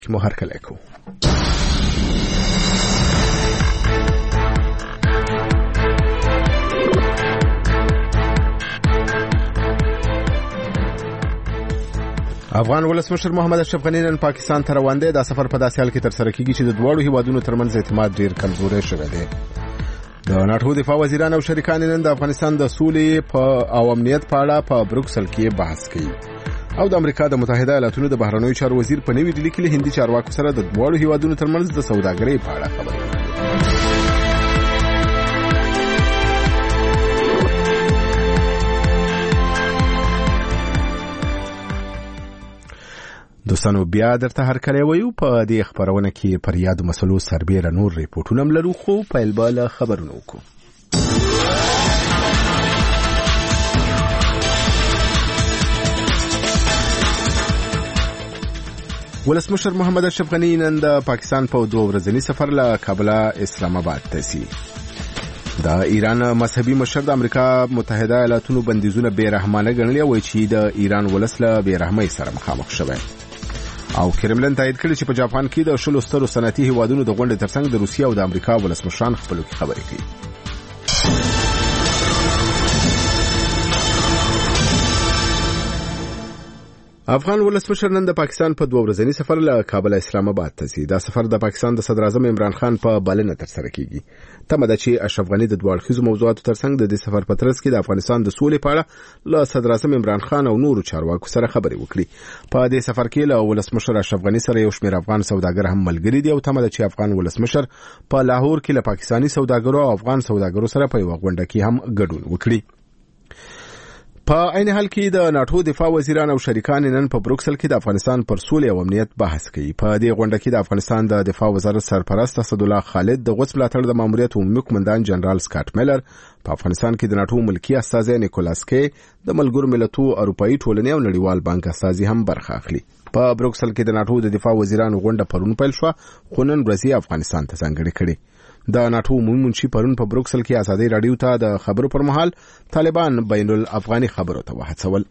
مو هرکلی کو. افغان ولسمشر محمد اشرف غنی نن پاکستان ته روان دی. دا سفر په داسې حال کې تر سره کیږي چې د دواړو هیوادونو ترمنځ اعتماد ډیر کمزوري شوی دی. د ناتو دفاع وزیران او شریکان نن د افغانستان د سولې او امنیت په اړه په بروکسل کې بحث کوي. او د امریکا د متحده ایالاتونو د بهرنیو چارو وزیر په نوې ډیلي کې له هندي چارواکو سره د دواړو هیوادونو ترمنځ د سوداګرۍ په اړه خبرې وکړي. دوستانو بیا درته هرکلی وایو. په دې خبرونه کې پر یادو مسلو سربیره نور ریپورټونه هم لرو، خو پیل به له خبرونو وکړو. ولسمشر محمد اشرف غنی نن د پاکستان په 2 ورځني سفر له کابل اسلام آباد ته ځي. د ایران مذهبي مشر د امریکا متحده ایالاتونو بندیزونه بیرحمانه ګڼلي او چې د ایران ولس له بیرحمۍ سره مخامخ شوی. او کرملن تایید کړی چې په جاپان کې د 20 سترو صنعتي هیوادونو د غونډې ترڅنګ د روسیې او د امریکا ولسمشران خپلو کې خبرې کوي. افغان ولسمشر نن د پاکستان په 2 ورځني سفر له کابل اسلام آباد ته ځي. دا سفر د پاکستان د صدر اعظم عمران خان په بلنه ترسره کیږي. تمه ده چې اشرف غنی د دوه اړخیزو موضوعاتو ترڅنګ د دې سفر په ترڅ کې د افغانستان د سولې په اړه له صدر اعظم عمران خان او نورو چارواکو سره خبرې وکړي. په دې سفر کې له ولسمشر اشرف غنی سره یو شمېر افغان سوداګر هم ملګري دي او تمه ده چې افغان ولسمشر په لاهور کې له پاکستاني سوداګرو او افغان سوداګرو سره په یو غونډه کې هم ګډون وکړي. په عین حال کې د ناتو دفاع وزیران او شریکان نن په بروکسل کې د افغانستان پر سولې او امنیت بحث کوي. په دې غونډه کې د افغانستان د دفاع وزارت سرپرست اسد الله خالد، د غوڅ ملاتړ د ماموریت عمومي قومندان جنرال سکاټ میلر، په افغانستان کې د ناتو ملکی استازی نیکولاس کی، د ملګرو ملتونو اروپאי ټولنې او نړیوال بانک استازي هم برخه اخلي. په بروکسل کې د ناتو د دفاع وزیرانو غونډه پرون پیل شو، خو نن ورځې افغانستان ته ځانګړې کړي. د ناتو عمومي منشي پرون په بروکسل کې ازادي رادیو ته د خبرو پر مهال طالبان بین الافغاني خبرو ته وهڅول.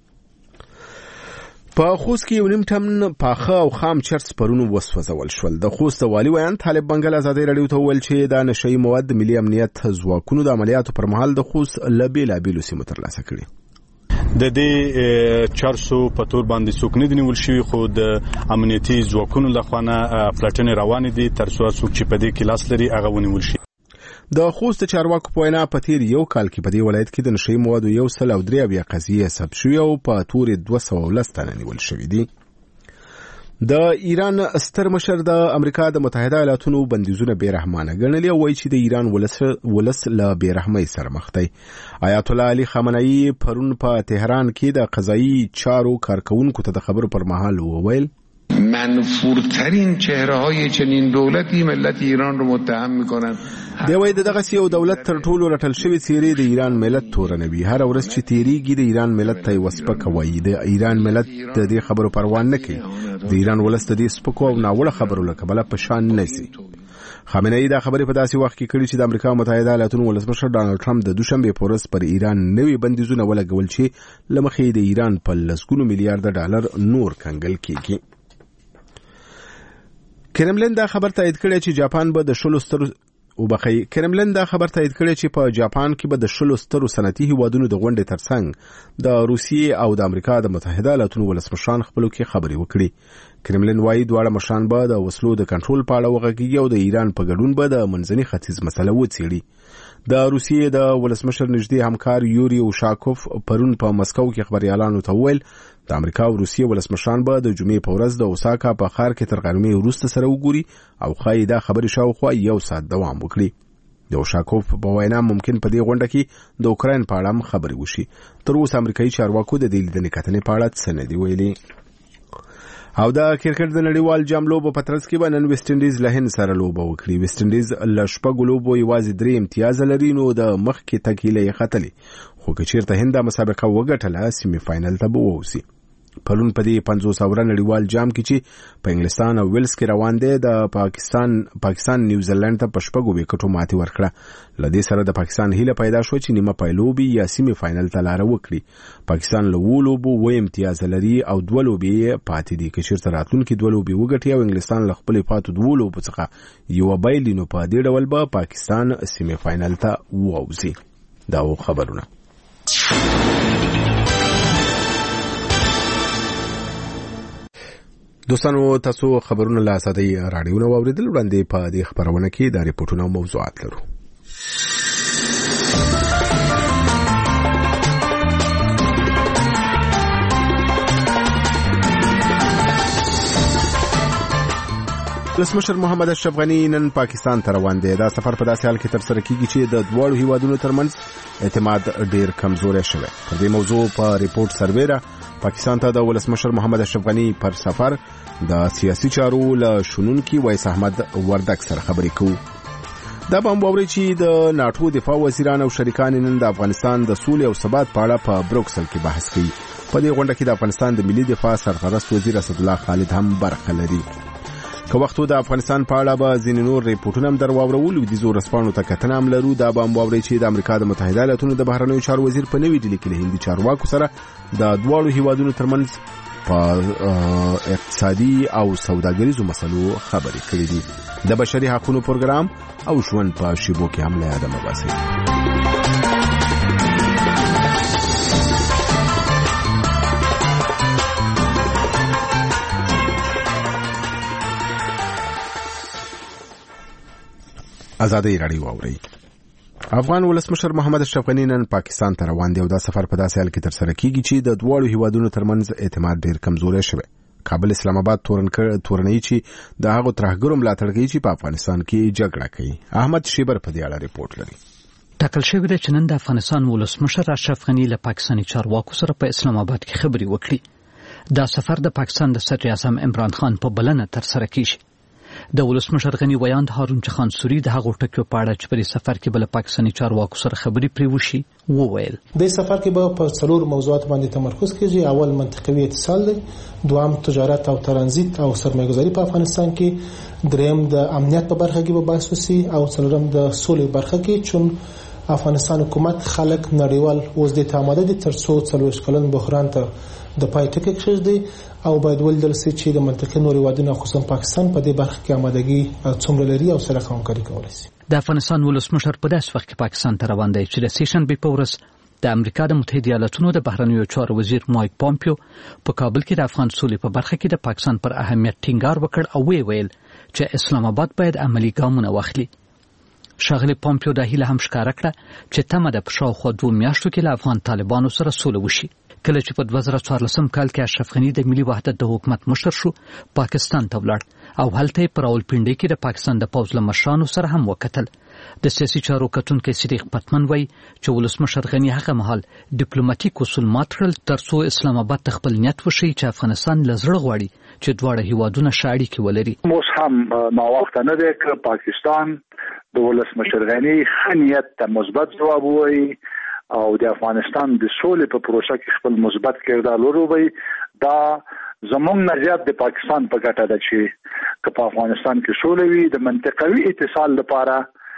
په خوست کې یو نیم ټن پاخه او خام چرس پرون وسوځول شول. د خوست والي ویان طالب بنګل ازادي رادیو ته ویل چې د نشئی مواد ملي امنیت ځواکونو د عملیاتو پر مهال د خوست لبیلا بیلو سیمو ترلاسه کړي. د دې 400 په تور باندې څوک نه دی نیول شوی، خو د امنیتي ځواکونو لخوانه پلټنې روانې دي تر څو څوک چې په دې کې لاس لري هغه ونیول شي. د خوست چارواکو په وینا په تیر یو کال کې په دې ولایت کې د نشئی موادو 103 قضیې ثبت شوې او په تور 210 تنه نیول شوې دي. د ایران ستر مشر د امریکا د متحده ایالاتونو بندیزونه بیرحمانه ګڼلي او وایي چې د ایران ولس له بیرحمۍ سره مخ دی. آیت الله علی خامنه‌ای پرون په تهران کې د قضایي چارو کارکونکو ته د خبرو پر مهال وویل منفورترین چهره‌های چنین دولتی ملت ایران رو متهم می‌کنند. دی وایي دغه یو دولت تر ټولو رټل شوی څیرې د ایران ملت تورنوي. هر ورځ چې تیریږي د ایران ملت ته وسپکه وایي. د ایران ملت د دې خبرو پروا نه کوي. د ایران ولس د دې سپکو او ناوړه خبرو له کبله په شان نه سي. خامنه‌ای دا خبرې په داسې وخت کې کړې چې د امریکا متحده ایالاتونو ولسمشر ډانلډ ټرمپ د دوشنبه په ورځ پر ایران نوي بندیزونه ولګول چې لمخې د ایران په لسګونو میلیارډ ډالر نور کنګل کیږي. کرملن دا خبر تایید کړی چې جاپان به د 20 سترو کرملن دا خبر تایید کړی چې په جاپان کې به د 20 سترو صنعتي هیوادونو د غونډې ترڅنګ د روسیې او د امریکا د متحده ایالاتونو ولسمشران خپلو کې خبرې وکړي. کرملن وايي دواړه مشران به د وسلو د کنټرول په اړه وغږیږي او د ایران په ګډون به د منځني ختیځ مسله وڅېړي. د روسیې د ولسمشر نږدې همکار یوري اوشاکوف پرون په مسکو کې خبريالانو ته وویل د امریکا او روسیې ولسمشران به د جمعې په ورځ د اوساکا په ښار کې تر غرمې وروسته سره وګوري او ښایي دا خبرې شاوخوا یو ساعت دوام وکړي. د اوشاکوف په وینا ممکن په دې غونډه کې د اوکراین په اړه خبرې وشي. تر اوسه امریکایي چارواکو د دې لیدنې کتنې په اړه څه نه دی ویلي. او د کرکټ د نړیوال جام لوبو په ترڅ کې به نن ویسټ انډیز له هند سره لوبه وکړي. ویسټ انډیز له شپږو لوبو یوازې 3 امتیاز لري، نو د مخکې تکیلې ختلې، خو که چیرته هند مسابقه وګټله سیمي فاینل ته به ووځي. پلون په دې 500 اورا نړیوال جام کې چې په انګلستان او ویلز کې روان دی د پاکستان نیوزیلند ته پښپګو وکټو ماتي ورکړه لدې سره د پاکستان هیله پیدا شو چې نیمه پایلوبي یا سیمه فائنل ته لار وکړي پاکستان له ولوبو و امتیاز لري او دولوبي پاتې دي چې چیرته راتلونکي دولوبي وګټي او انګلستان له خپل پاتو دولوبو څخه یو بایلینو په دې ډول به پاکستان سیمه فائنل ته ووځي دا خبرونه دوستانو تاسو خبرونه لا ساتي رادیو نو اوریدل وړاندې په دې خبرونه کې د ریپورتونو موضوعات لرو ولسمشر محمد اشرف غنی نن پاکستان ته روان دی دا سفر په داسې حال کې تر سره کیږي چې د دوه هیوادونو ترمنځ اعتماد ډیر کمزوري شوی په دې موضوع په ریپورت سروې را پاکستان ته د ولسمشر محمد اشرف غنی پر سفر د سیاسي چارو له شنونکي وایس احمد وردک سره خبرې کوو دا باندې چې د ناتو دفاع وزیران او شریکان نن د افغانستان د سولې او ثبات په اړه په بروکسل کې بحث کوي په دې غونډه کې د افغانستان د ملي دفاع سرپرست وزیر اسد الله خالد هم برخه لري که وختو د افغانستان په اړه به ځینې نور ریپورتونه هم درواورول د زو رسپانو ته کتنه هم لرو دا باندې چې د امریکا د متحده ایالاتونو د بهرنیو چارو وزیر په نوې ډیلي کې له هندي چارواکو سره د دوه هیوادونو ترمنځ په اقتصادي او سوداګریزو مسلو خبرې کړې دي د بشري حقوقو پروګرام او ژوند په شیبو کې هم له یاده مباسي ازادي رادیو اوري افغان ولسمشر محمد اشرف غنی نن پاکستان ته روان دی او دا سفر په داسې حال کې تر سره کیږي چې د دوه هیوادونو ترمنځ اعتماد ډیر کمزوري شوی کابل اسلام آباد تورنۍ چې د هغو ترهګرو ملاتړ کوي چې په افغانستان کې جګړه کوي احمد شیبر په دې اړه ریپورت لري ټاکل شوی دی چې نن د افغانستان ولسمشر اشرف غنی له پاکستاني چارواکو سره په اسلام آباد کې خبرې وکړي دا سفر د پاکستان د صدر اعظم عمران خان په بلنه تر سره کیږي د ولسمشر غنی ویاند هارون خان سوری د هغو ټکو په اړه چې په سفر کې بل پاکستاني چارواکو سره خبرې پریوشي وویل د سفر کې به په څلور موضوعات باندې تمرکز کیږي اول منطقوي اتصال دی دوام تجارت او ترانزیت او سرمایه‌گذاري په افغانستان کې دریم د امنیت په برخه کې به بحث وشي او څلورم د سولې برخه کې چون افغانستان حکومت خلک نړیوال اوس د آماده دي تر څو څلور کلن بحران ته د پای ټکی کېږي او باید ولدل شي چې د منطقې نوري وادونه خصوصا پاکستان په دې برخه کې آمادګي څومره لري او سره همکاري کولای شي د افغانستان ولسمشر په داس وخت کې پاکستان ته روان دی چې د سیشن به پورس د امریکا د متحده ایالاتونو د بهرنیو چارو وزیر مایک پامپیو په کابل کې د افغان سولې په برخه کې د پاکستان پر اهمیت ټینګار وکړ او ویل چې اسلام آباد باید عملی ګامونه واخلي شاغلی پامپیو د هیله هم ښکارا کړه چې تمه د پښاو 2 میاشتو کې له افغان طالبانو سره سوله وشي کله چې په 2014 کال کې اشرف غنی د ملي وحدت د حکومت مشر شو پاکستان ته ولاړ او هلته پر راولپنډي کې د پاکستان د پوځ له مشرانو سره هم وکتل د سیاسي چارو کتونکو صدیق پتمن وای چې ولسمشر غنی هغه مهال ډیپلوماټیک اصول ماترل ترڅو اسلام آباد خپل نیت وشي چې افغانستان لزړه غواړي چې دواړه هیوادونه شاړي کې ولري موږ هم ما وخت نه دی چې پاکستان د ولسمشر غنی خنیت ته مثبت جواب وایي او د افغانستان د سولې په پروسه کې خپل مثبت کردار لري دا زمونږ نظریات د پاکستان په ګټه ده چې په افغانستان کې سولې وي د منطقوي اتصال لپاره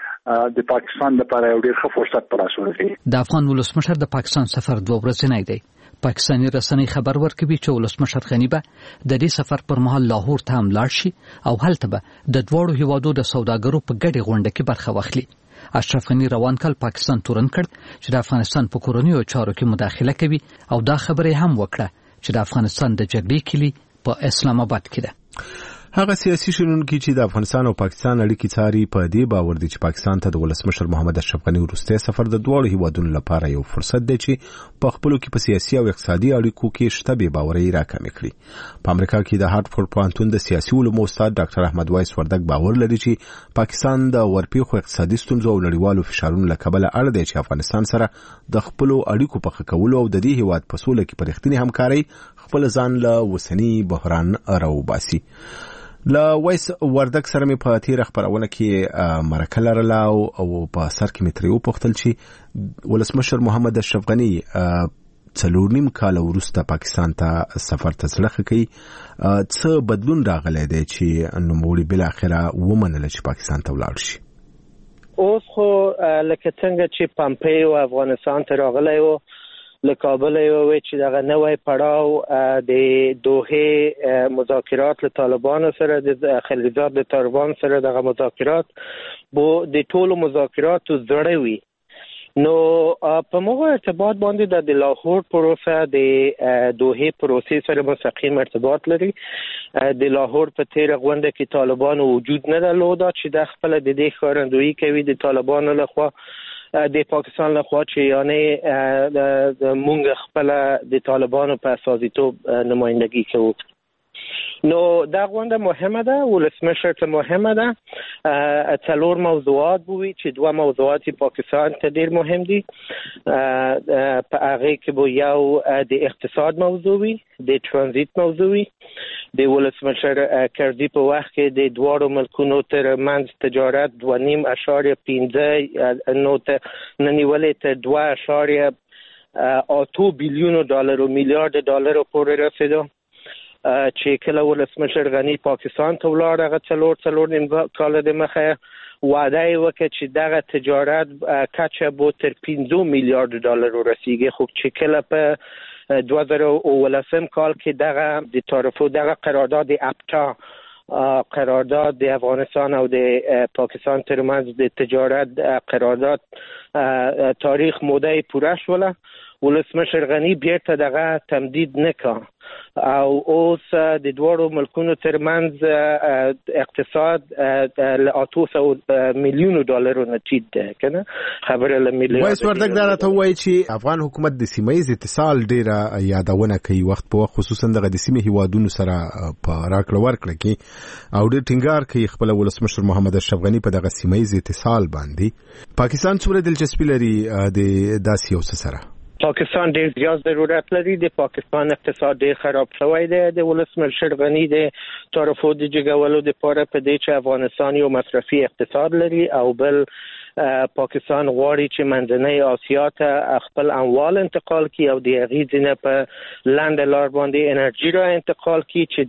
د پاکستان لپاره یو ډېر ښه فرصت پر اساس دی د افغان ولسمشر د پاکستان سفر 2 ورځې نه دی پاکستاني رسنۍ خبر ورکوي چې ولسمشر غنی به د دې سفر پر مهال لاهور ته هم لاړ شي او هلته به د دوه هیوادو د سوداګرو په ګډه غونډه کې برخه واخلي اشرف غنی روان کال پاکستان تورن کړ چې د افغانستان په کورونیو چارو کې مداخله کوي او دا خبره هم وکړه چې د افغانستان د جګړې کلی په اسلام آباد کې ده هغه سیاسي شنونکي چې د افغانستان او پاکستان اړیکې څاري په دې باور دي چې پاکستان ته د ولسمشر محمد اشرف غنی وروستی سفر د دوه هیوادونو لپاره یو فرصت دی چې په خپلو کې په سیاسي او اقتصادي اړیکو کې شته بې باوري راکمې کړي په امریکا کې د هارټفورد پوهنتون د سیاسي علومو استاد ډاکټر احمد وایس وردک باور لري چې پاکستان د ورپېښو اقتصادي ستونزو او نړیوالو فشارونو له کبله اړ دی چې افغانستان سره د خپلو اړیکو په ښه کولو او د دې هیواد په سوله کې په رښتینې همکارۍ خپل ځان له اوسني بحران راوباسي لا وایس وردک سره مې په تیر خبرونه کې مرکه لرله او په سر کې مې ترې وپوښتل چې ولسمشر محمد اشرف غنی 4.5 کال وروسته پاکستان ته سفر ته زړه کوي څه بدلون راغلی دی چې نوموړي بل اخره ومنل چې پاکستان ته ولاړ شي. اوس خو لکه څنګه چې پامپیو افغانستان ته راغلی و له کابل وی چې دغه نوې پړاو د دوحه مذاکرات له طالبانو سره د خلیجات د طالبان سره دغه مذاکرات بو د ټولو مذاکراتو زړه وي. نو په موږ ارتباط باندې د لاهور پروسه د دوحه پروسې سره مستقیم ارتباط لري. د لاهور په تیر غونډه کې طالبانو وجود نه درلود چې د خپل د دې ښکارندویي کوي د طالبانو لخوا د پاکستان لخوا چې یعنی مونږ خپل د طالبانو په اساسیتوب نمایندګي کوو. نو دا غونډه مهمه ده، ولسمشر ته مهمه ده. څلور موضوعات بوي چې دوه موضوعات پاکستان ته ډیر مهم دي. په هغه کې بو یو د اقتصاد موضوع وي، د ترانزیت موضوع وي. د ولسمشر کردی په وخت کې د دوه ملکونو ترمنځ تجارت 2.15 نوته ننیولې ته 2.8 بلیون ډالر او میلیارډ ډالر پورې رسیدو. چې کله ولسمشر غنی پاکستان ته ولاړ هغه څلور نیم کال د مخه وعده وکړه چې دغه تجارت کچه بو تر 15 میلیارډ ډالر رسیږي. خو چې کله په 2018 کال کې دغه د تعرفو دغه قرارداد اپتا قرارداد د افغانستان او د پاکستان ترمنځ د تجارت قرارداد تاریخ موده پوره شوله. ولسمشر غنی بیرته دغه تمدید نکا او اوس د دوه ملکونو ترمنځ اقتصاد ل 800 میلیون ډالر نتیجه ده کنه خبره ل میلیون. وایس وردګ دا راته وایي چې افغان حکومت د سیمایي اتصال ډیره یادونه کوي وخت په وخت، خصوصا د سیمې هیوادونو سره په راکړه ورکړه کې او ډیر ټینګار کوي خپل ولسمشر محمد اشرف غنی په دغه سیمایي اتصال باندې. پاکستان څومره دلچسپي لري د داسې یو څه سره؟ پاکستان ډیر زیات ضرورت لري. د پاکستان اقتصاد ډیر خراب شوی دی. د ولسمشر غنی د تعرفو د جګولو لپاره په دې چې افغانستان یو مصرفي اقتصاد لري او بل پاکستان غواړي چې منځنۍ آسیا ته خپل اموال انتقال کړي او د هغې ځینې په لاندې لار باندې انرژي را انتقال کړي چې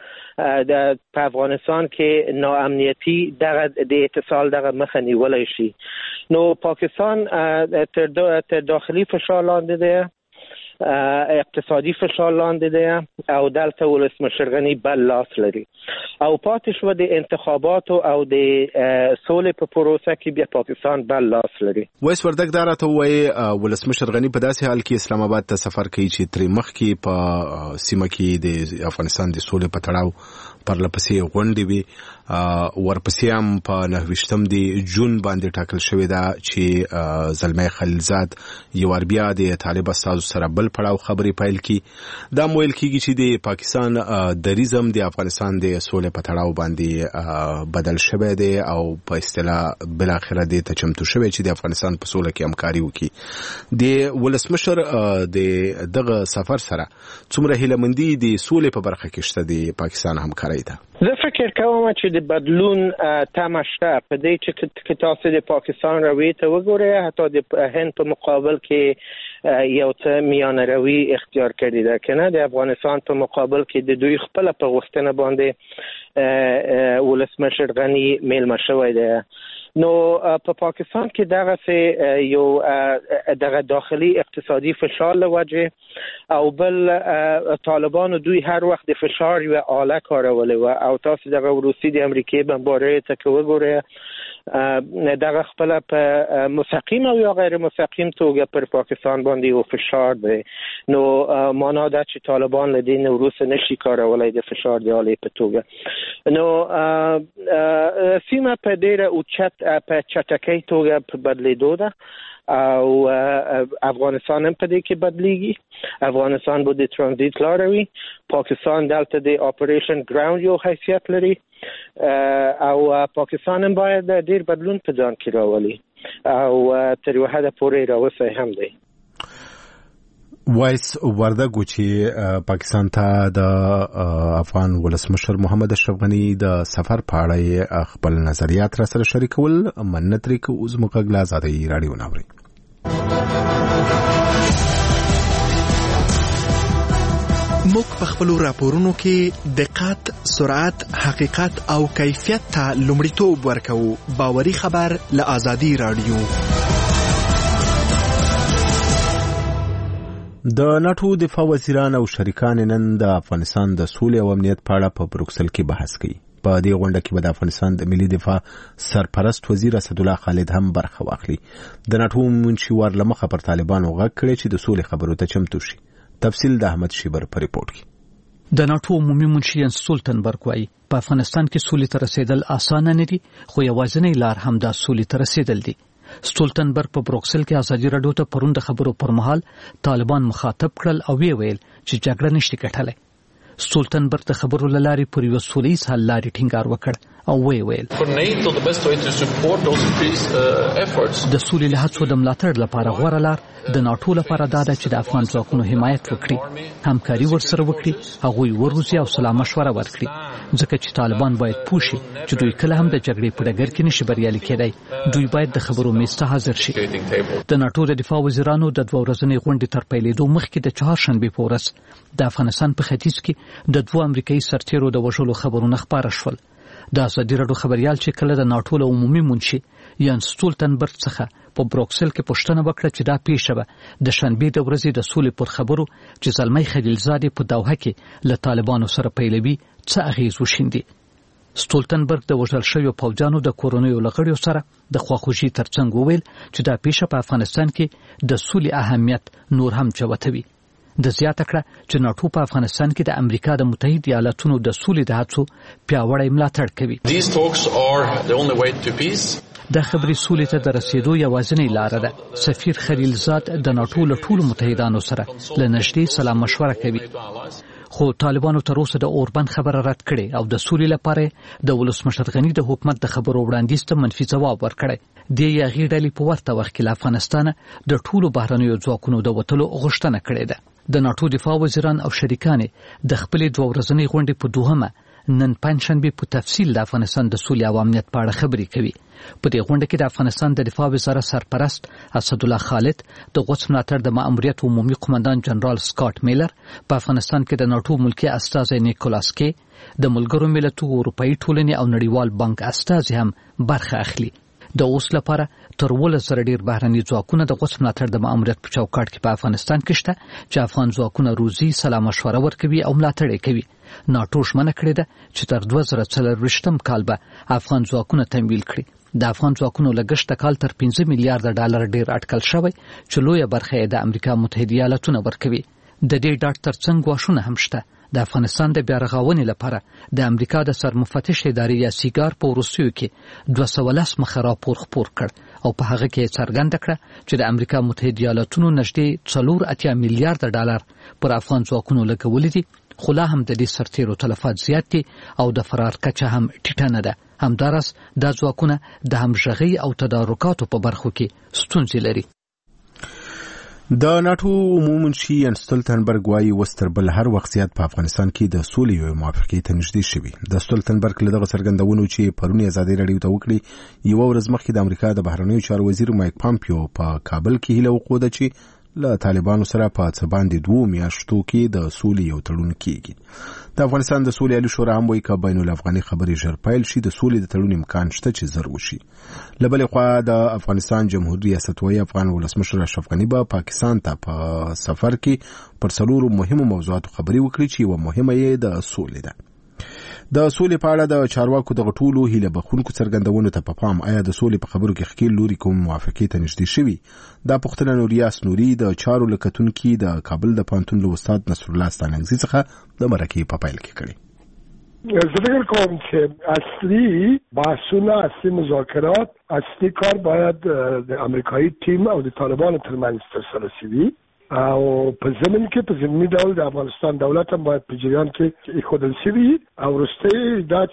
دغه په افغانستان کې ناامنیتي دغه د اتصال دغه مخه نیولی شي. نو پاکستان تر داخلي فشار لاندې دی، اقتصادي فشار لاندې دی او دلته ولسمشر غنی بل لاس لري او پاتې شو د انتخاباتو او د سولې په پروسه کې بیا پاکستان بل لاس لري. وایس وردګ دا راته وایي ولسمشر غنی په داسې حال کې اسلام آباد ته سفر کوي چې ترې مخکې په سیمه کې د افغانستان د سولې په تړاو پرلپسې غونډې وي، ورپسې هم په 29 د جون باندې ټاکل شوې ده چې زلمی خلیلزاد یو بیا د طالب استازو سره بل پړاو خبرې پیل کړي. دا ویل کېږي چې د پاکستان دریزم د افغانستان د سولې په تړاو باندې بدل شوی دی او په اصطلاح بل اخره د تچمتو شوی چې د افغانستان په سولې کې همکاري وکړي. د ولسمشر د دغه سفر سره څومره هیلهمندي د سولې په برخه کې شته د پاکستان همکاري ده؟ زه فکر کوم چې د بدلون تمه شته په دې چې تاسو د پاکستان روی ته وګورئ، حتی د هند په مقابل کې یو څه میانه روی اختیار کړی ده کنه. د افغانستان په مقابل کې د دوی خپل په غوښتنه باندې ولسمشر غنی میلمه شوی ده. نو په پاکستان کې دغه سه یو دغه داخلي اقتصادي فشار لوجه او بل طالبان دوی هر وخت د فشار یو آله کارولې و او تاسو دغه روسي د امریکای بمبارۍ ته وګورئ دغه خپل په مستقیم او یا غیر مستقیم توګه پر پاکستان باندې یو فشار دی. نو معنا ده چې طالبان له دې روس نشي کارولای د فشار دی آله په توګه. نو سیمه په ډیره اوچت په چټکۍ توګه په بدلیدو ده او افغانستان هم په دې کې بدلیږي. افغانستان به د ترانزیت لاره وي، پاکستان دلته د اپریشن ګراوند یو حیثیت لري او پاکستان هم باید ډیر بدلون په ځان کې راولي او تر یو حده پورې راوسی هم دی. وایس وردګ چې پاکستان ته د افغان ولسمشر محمد اشرف غنی د سفر په اړه خپل نظریات را سره شریکول مننه ترې کوو. زموږ غږ له آزادۍ راډیو نه اورئ. موږ په خپلو راپورونو کې دقت، سرعت، حقیقت او کیفیت ته لومړیتوب ورکوو. باوري خبر له آزادي رادیو. د ناتو دفاع وزیران او شریکان نن د افغانستان د سولې او امنیت په اړه په بروکسل کې بحث کوي. په دې غونډه کې به د افغانستان د ملي دفاع سرپرست وزیر اسدالله خالد هم برخه واخلي. د ناتو منشور لمخه پر طالبانو غږ کړی چې د سولې خبرو ته چمتو شي. تفصیل د احمد شیبر په ریپورت کې. د ناتو عمومي منشي یانس سټولټنبرګ وایي په افغانستان کې سولې ته رسیدل اسانه نه دي، خو یوازینۍ لار هم د سولې ته رسیدل دي. سټولټنبرګ په بروکسل کې ازادي راډیو ته پروند خبرو پر مهال طالبان مخاطب کړل او ویل چې جګړه نشي ګټلای. سټولټنبرګ د خبرو لاري پر یو سولې حل لاري ټینګار وکړ او ویل د سولې له هڅو د ملاتړ لپاره غوړه لار د ناتو لپاره دا ده چې د افغان ځواکونو حمایت وکړي، همکاري ورسره وکړي، هغوی وروزي او سلا مشوره ورکړي، ځکه چې طالبان باید پوښي چې دوی کله هم د جګړې په ډګر کې نشي بریالي کېدای. دوی باید د خبرو میز ته حاضر شي. د ناتو د دفاع وزیرانو د 2 ورځنۍ غونډې تر پیلېدو مخکې د چهارشنبه په ورځ د افغانستان په ختیځ کې د 2 امریکایي سرتیرو د وژلو خبرونه خبره شول. د ازادي راډیو خبريال چې کله د ناتو له عمومي منشي یانس سټولټنبرګ څخه په بروکسل کې پوښتنه وکړه چې دا پیښه به د شنبه د ورځې د سولې پر خبرو چې زلمی خلیلزادې په دوحه کې له طالبانو سره پیلوي څه اغیز وشیندي. سټولټنبرګ د وژل شویو پوځیانو د کورونیو لغړیو سره د خواخوږي ترڅنګ وویل چې دا پیښه په افغانستان کې د سولې اهمیت نور هم چوتوي. د زیاته کړه چې ناتو په افغانستان کې د امریکا د متحده ایالاتونو د سولې د هڅو پیاوړی ملاتړ کوي. د خبري سولې ته د رسیدو یوازینۍ لار ده. سفیر خلیلزاد د ناتو له ټولو متحدانو سره له نږدې سلام مشوره کوي، خو طالبانو تر اوسه د اوربند خبره رد کړي او د سولې لپاره د ولسمشر غنی د حکومت د خبرو وړاندیز ته منفي ځواب ورکړي. د یغې ډلې په ورته وخت کې له افغانستان د ټولو بهرنیو ځواکونو د وټلو غوښتنه کړې ده. د ناتو دفاع وزیران او شریکان د خپل 2 ورځنۍ غونډې په دوهمه نن پنځشنبه په تفصیل د افغانستان د سولې او امنیت په اړه خبرې کوي. په دې غونډه کې د افغانستان د دفاع وزارت سرپرست اسدالله خالد، د غوڅ ملاتړ د ماموریت عمومي قومندان جنرال سکاټ میلر، په افغانستان کې د ناتو ملکی استازی نیکولاس کې، د ملګرو ملتونو اروپאי ټولنې او نړیوال بانک استازي هم برخه اخلي. د اوس لپاره تر 1000 ډیر بهرني ځواکونه د غوڅ ملاتړ د ماموریت په چوکاټ کې په افغانستان کې شته چې افغان ځواکونه روزي، سلام مشوره ورکوي او ملاتړ کوي. ناتو ژمنه کړې ده چې تر 2024 کال به افغان ځواکونه تمویل کړي. د افغان ځواکونو لګښت کال تر 15 میلیارډ ډالر ډیر اټکل شوی چې لویه برخه یې د امریکا متحده ایالاتونو ورکوي. د دې ډاټ ترڅنګ واښونه هم شته. د افغانستان د بیارغاونې لپاره د امریکا د سرمفتش ادارې یا سیګار په روسیو کې 210 مخه راپور خپور کړ او په هغه کې څرګنده کړه چې د امریکا متحده ایالاتونو نږدې 4 میلیارډ ډالر پر افغان ځواکونو لګولې دي، خو لا هم د دې سرتیرو تلفات زیات دي او د فرار کچه هم ټیټه نه ده. همدارس دا ځواکونه د همغږۍ او تدارکاتو په برخو کې ستونزې لري. د ناتو عمومي منشي یانس سټولټنبرګ وايي وستر بل هر وخت زیات په افغانستان کې د سولې او موافقې ته نږدې شوی. د سټولټنبرګ له دغه څرګندونو چې پرونی ازادي راډیو ته وکړي، یو ورځ مخکې د امریکا د بهرنیو چارو وزیر مایک پامپیو په کابل کې هیله وکړه چې له طالبانو سره په څه باندې 2 میاشتو کې د سولې یو تړون کیږي. د افغانستان د سولې عالی شورا هم وایي چې بین الافغاني خبرې ژر پیل شي، د سولې د تړون امکان شته چې زر وشي. له بلې خوا د افغانستان جمهوریت ریاست وایي افغان ولسمشر اشرف غنی به پاکستان ته په سفر کې پر 4 مهمو موضوعاتو خبرې وکړي چې یو مهمه یې د سولې ده. د سولې په اړه د چارواکو د غټولو هیله بخونکو څرګندونو ته په پام آیا د سولې په خبرو کې خکیل لوري کوم موافقې ته نږدې شوي؟ دا پوښتنه نوریاس نوري د چارو لکتونکي د کابل د پانتون له استاد نصر الله ستانګزي څخه د مرکې په پیل کې کړي. زه فکر کوم چې اصلي بحثونه، اصلي مذاکرات، اصلي کار باید د امریکایي ټیم او د طالبانو ترمنځ ترسره شي او په زمين کې په زمینی ډول د افغانستان دولت هم باید په جریان کې ایښودل شي او وروسته دا چې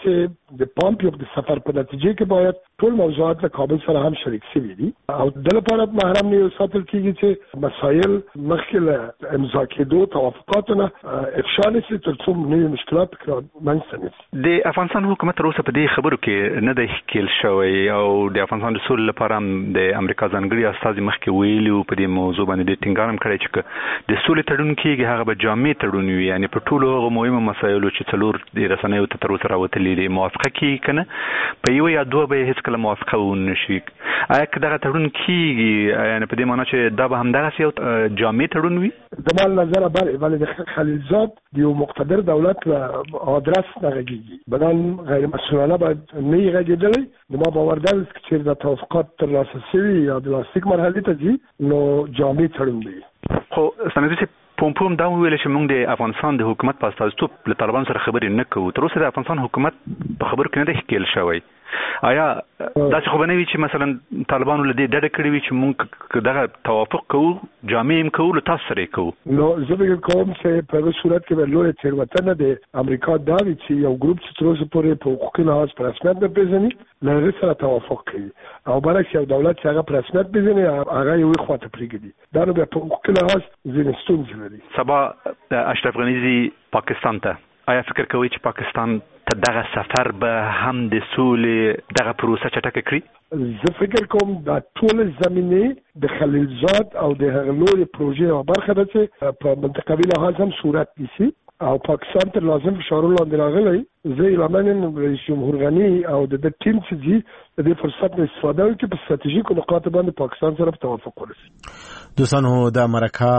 د پامپیو د سفر په نتیجه کې باید ټول موضوعات له کابل سره هم شریک شوي دي او د لپاره محرم نه ساتل کیږي چې مسایل مخکې له امضا کېدو توافقاتونه افشا نشي تر څو نوې مشکلات منځته نشي. د افغانستان حکومت تر اوسه په دې خبرو کې نه دی ښکېل شوی او د افغانستان د سولې لپاره د امریکا ځانګړي استازي مخکې ویلي وو په دې موضوع باندې د ټینګار هم کړی چې د سولې تړون کېږي هغه به جامع تړون وي، یعنې په ټولو هغو مهمو مسایلو چې څلور د رسنیو ته تر اوسه راوتلي دي موافقه کېږي که نه په یوه یا دوه به یې هېڅکله موافقه ونه شي. آیا که دغه تړون کېږي یعنې په دې معنا چې دا به همدغسې یو جامع تړون وي؟ زما له نظره بلې، ولې د خلیلزاد د یو مقتدر دولت له آدرس نه غږېږي، بدن غیر مسؤلانه باید نه یې غږېدلی. زما باور دا چې چېرې دا توافقات ترلاسه شوي یا د لاسلیک مرحلې ته ځي نو جامع تړون دی. خو ستانکزي صاحب پومپیو هم دا وویل چې موږ د افغانستان د حکومت په استازیتوب له طالبانو سره خبرې نه کوو. تر اوسه د افغانستان حکومت په خبرو کې نه دی ښکېل شوی. آیا داسې خو به نه وي چې مثلا طالبانو له دې ډډه کړې وي چې موږ دغه توافق کوو جامع هم کوو له تاسو سره یې کوو؟ نو زه فکر کوم چې په هغه صورت کې به لویه تېروتنه د امریکا دا وي چې یو ګروپ چې تر اوسه پورې په حقوقي لحاظ په رسمیت نه پېژني له هغې سره توافق کوي او برعکس یو دولت چې هغه په رسمیت پېژني هغه یوې خوا ته پرېږدي، دا نو بیا په حقوقي لحاظ ځینې ستونزې لري. سبا اشرف غني ځي پاکستان ته، آیا فکر کوئ چې پاکستان ته دغه سفر به هم د سولې دغه پروسه چټکه کړي؟ زه فکر کوم دا ټولې زمینې د خلیلزاد او د هغه لویې پروژې یوه برخه ده چې په منطقوي لحاظ هم صورت نیسي او پاکستان ته لازم فشارونه لاندې راغلی. زه اعلان رئیس جمهور غني او د ټیم چې ځي د دې فرصت نه استفاده وکړي په ستراتیژیکو نقاطو باندې پاکستان سره په توافق ورسي. دوستانو د مرکه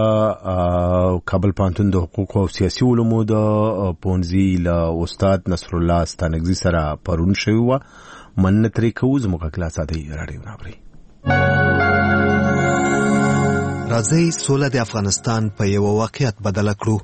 د کابل پوهنتون د حقوقو او سیاسي علومو د پوهنځي له استاد نصر الله ستانکزي سره پرون شوی وه. مننه ترې کوو زموږ کلاس دی راډیو ناوري. راځئ سوله د افغانستان په یو واقعیت بدله کړو.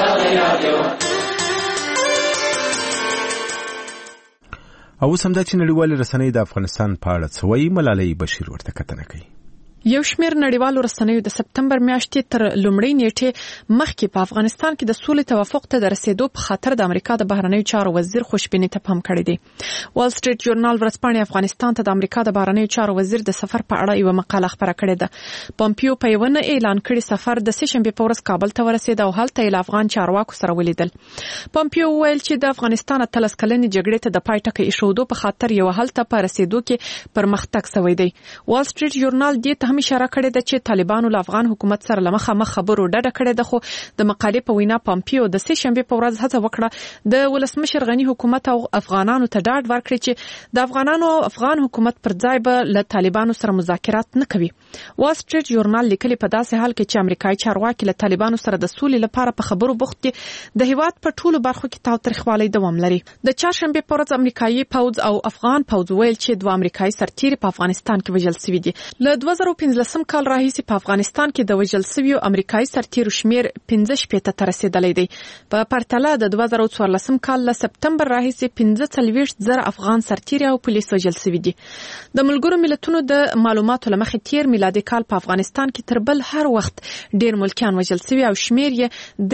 او اوس همدا چې نړیوالې رسنۍ د افغانستان په اړه څه وایي، ملالۍ بشیر ورته کتنه کوي. یو شمېر نړیوالو رسنیو د سپتمبر میاشتې تر لومړۍ نیټې مخکې په افغانستان کې د سولې توافق ته د رسیدو په خاطر د امریکا د بهرنیو چارو وزیر خوشبینۍ ته پام کړی دی. وال سټریټ جورنال ورځپاڼې افغانستان ته د امریکا د بهرنیو چارو وزیر د سفر په اړه یو مقاله خپره کړې ده. پومپیو په یو نه اعلان کړي سفر د سهشنبې په ورځ کابل ته ورسید او هلته یې له افغان چارواکو سره ولیدل. پومپیو وویل چې د افغانستان 13 کلنې جګړې ته د پای ټکی ایښودو په خاطر یو هلته په رسیدو کې پرمختګ شوی دی. وال سټریټ جورنال دې ته هم اشاره کړې ده چې طالبانو له افغان حکومت سره له مخامخ خبرو ډډه کړې ده، خو د مقالې په وینا پومپیو د سهشنبې په ورځ هڅه وکړه د ولسمشر غني حکومت او افغانانو ته ډاډ ورکړي چې د افغانانو او افغان حکومت پر ځای به له طالبانو سره مذاکرات نه کوي. وال سټریټ جورنال لیکلي په داسې حال کې چې امریکایي چارواکي له طالبانو سره د سولې لپاره په خبرو بوخت دي، د هیواد په ټولو برخو کې تاوتریخوالی دوام لري. د چهارشنبې په ورځ امریکایي پوځ او افغان پوځ ویل چې دوه امریکایي سرتیري په افغانستان کې وژل شوي دي. له 2015 کال راهیسې په افغانستان کې د وژل شویو امریکایي سرتیرو شمیر 15 ته رسیدلی دی. په پرتله د 2014 کال له سپتمبر راهیسې 45,000 افغان سرتیري او پولیس وژل شوي دي. د ملګرو ملتونو د معلوماتو له مخې تیر میلادي کال په افغانستان کې تر بل هر وخت ډیر ملکیان وژل شوي او شمیر یې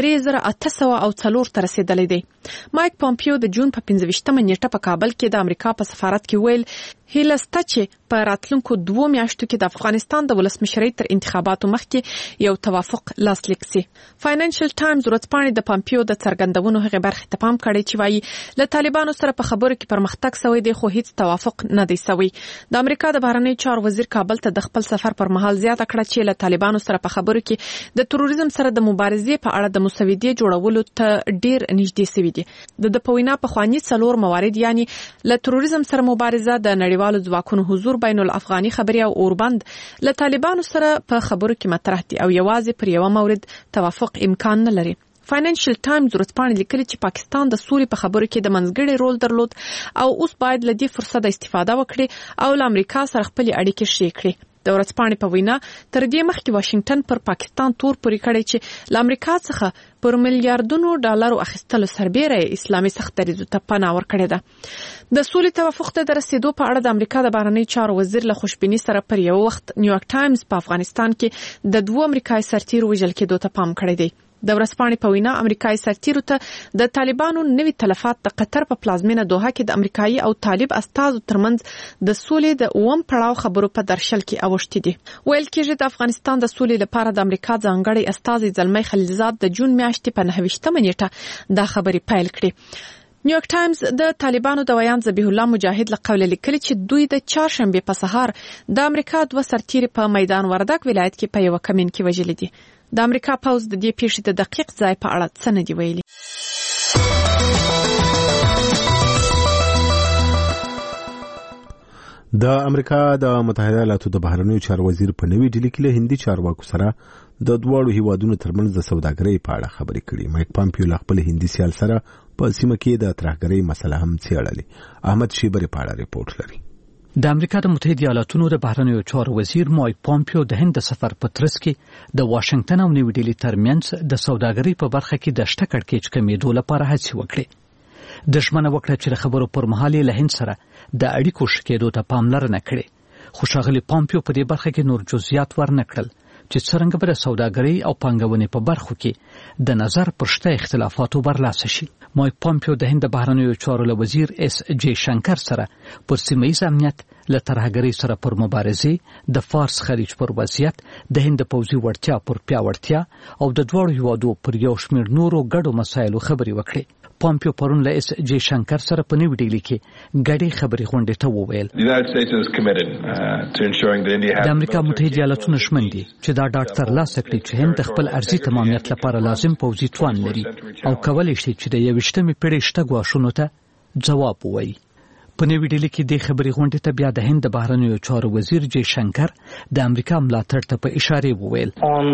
3,804 ته رسیدلی دی. مایک پومپیو د جون په 25 نیټه په کابل کې د امریکا په سفارت کې ویل هیله شته چې په راتلونکو 2 میاشتو کې د افغانستان د ولسمشرۍ تر انتخاباتو مخکې یو توافق لاسلیک شي. فاینانشل ټایمز ورځپاڼې د پومپیو د څرګندونو هغې برخې ته پام کړی چې وایي له طالبانو سره په خبرو کې پرمختګ شوی دی خو هیڅ توافق نه دی شوی. د امریکا د بهرنیو چارو وزیر کابل ته د خپل سفر پر مهال زیاته کړه چې له طالبانو سره په خبرو کې د تروریزم سره د مبارزې په اړه د مسودې جوړولو ته ډیر نږدې شوي دي. د پوینا په خواني 4 موارد یعنی له تروریزم سره مبارزه، د نړیوالو ځواکونو حضور، بین الافغاني خبري او اوربند له طالبانو سره په خبرو کې مطرح دي او یوازې پر یو مورد توافق امکان نه لري. فاینانشل ټایمز ورځپاڼې لیکلي چې پاکستان د سولې په خبرو کې د منځګړي رول درلود او اوس باید له دې فرصت استفاده وکړي او له امریکا سره خپل اړیکې ښې کړي. د ورځپاڼې په وینا تر دې مخکې واشنگټن پر پاکستان تور پورې کړی چې له امریکا څخه پر میلیارډونو ډالرو اخیستلو سربیره اسلامي سخت دریځو ته پناه ورکړې ده. د سولې توافق ته د رسیدو په اړه د امریکا د بهرنیو چارو وزیر له خوشبینۍ سره پر یو وخت نیویارک ټایمز په افغانستان کې د 2 امریکایي سرتیرو وژل کېدو ته پام کړی دی. د ورځپاڼې په وینا امریکایي سرتیرو ته د طالبانو نوي تلفات د قطر په پلازمینه دوحه کې د امریکایي او طالب استازو ترمنځ د سولې د اوم پړاو خبرو په درشل کې اوښتي دي. ویل کېږي د افغانستان د سولې لپاره د امریکا ځانګړی استازي زلمی خلیلزاد د جون میاشتې په 29 نیټه دا خبرې پیل کړې. نیویورک ټایمز د طالبانو د ویان ذبیح الله مجاهد له قوله لیکلي چې دوی د چهارشنبه په سهار د امریکا 2 سرتیري په میدان وردګ ولایت کې په یو کمین کې وژل دي. د امریکا پوز د دې پیښې د دقیق ځای په اړه څه نه دی ویلي. د امریکا د متحده ایالاتو د بهرنیو چارو وزیر په نوې ډیلي کې له هندي چارواکو سره د دواړو هیوادونو ترمنځ د سوداګرۍ په اړه خبرې کړې. مایک پامپیو له خپل هندي سیال سره په سیمه کې د ترهګرۍ مسله هم څېړلې. احمد شیبری په اړه ریپورت لري. د امریکا د متحده ایالاتو د بهرنیو چارو وزیر مایک پامپیو د هند سفر په ترڅ کې د واشنگټن او نیو ډیلي ترمنځ د سوداګرۍ په برخه کې د شته کړکېچ کمیدو لپاره هڅې وکړې. د ژمنه وکړه چې خبرو پر مهال له هند سره د اړیکو شکېدو ته پاملرنه کړي. خو ښاغلي پامپیو په دې برخه کې نور جزئیات ورنکړل چې څرنګه به د سوداګرۍ او پانګونې په برخو کې د نظر پر شته اختلافاتو برلاسه شي. مایک پامپیو د هند بهرنیو چارو له وزیر اس جی شنکر سره پر سیمه ییز امنیت له ترهګرۍ سره پر مبارزې د فارس خلیج پر وضعیت د هند پوځي وړتیا پر پیاوړتیا او د دوړو هیوادو پر یو شمېر نورو ګډو مسایلو خبرې وکړې. پامپیو پرون له اس جی شنکر سره په نیو ډیلي کې ګډې خبرې غونډې ته وویل د امریکا متحده ایالاتو ژمن دي چې دا ډاډ ترلاسه کړي چې هند د خپل ارضي تمامیت لپاره لازم پوځي توان لري او کولی شي چې د 21مې پیړۍ شته ګواښونو ته ځواب ووایي. په نیو ډیلي کې د خبرې غونډې ته بیا د هند بهرنیو چارو وزیر جی شنکر د امریکا ملاتړ ته په اشاره وویل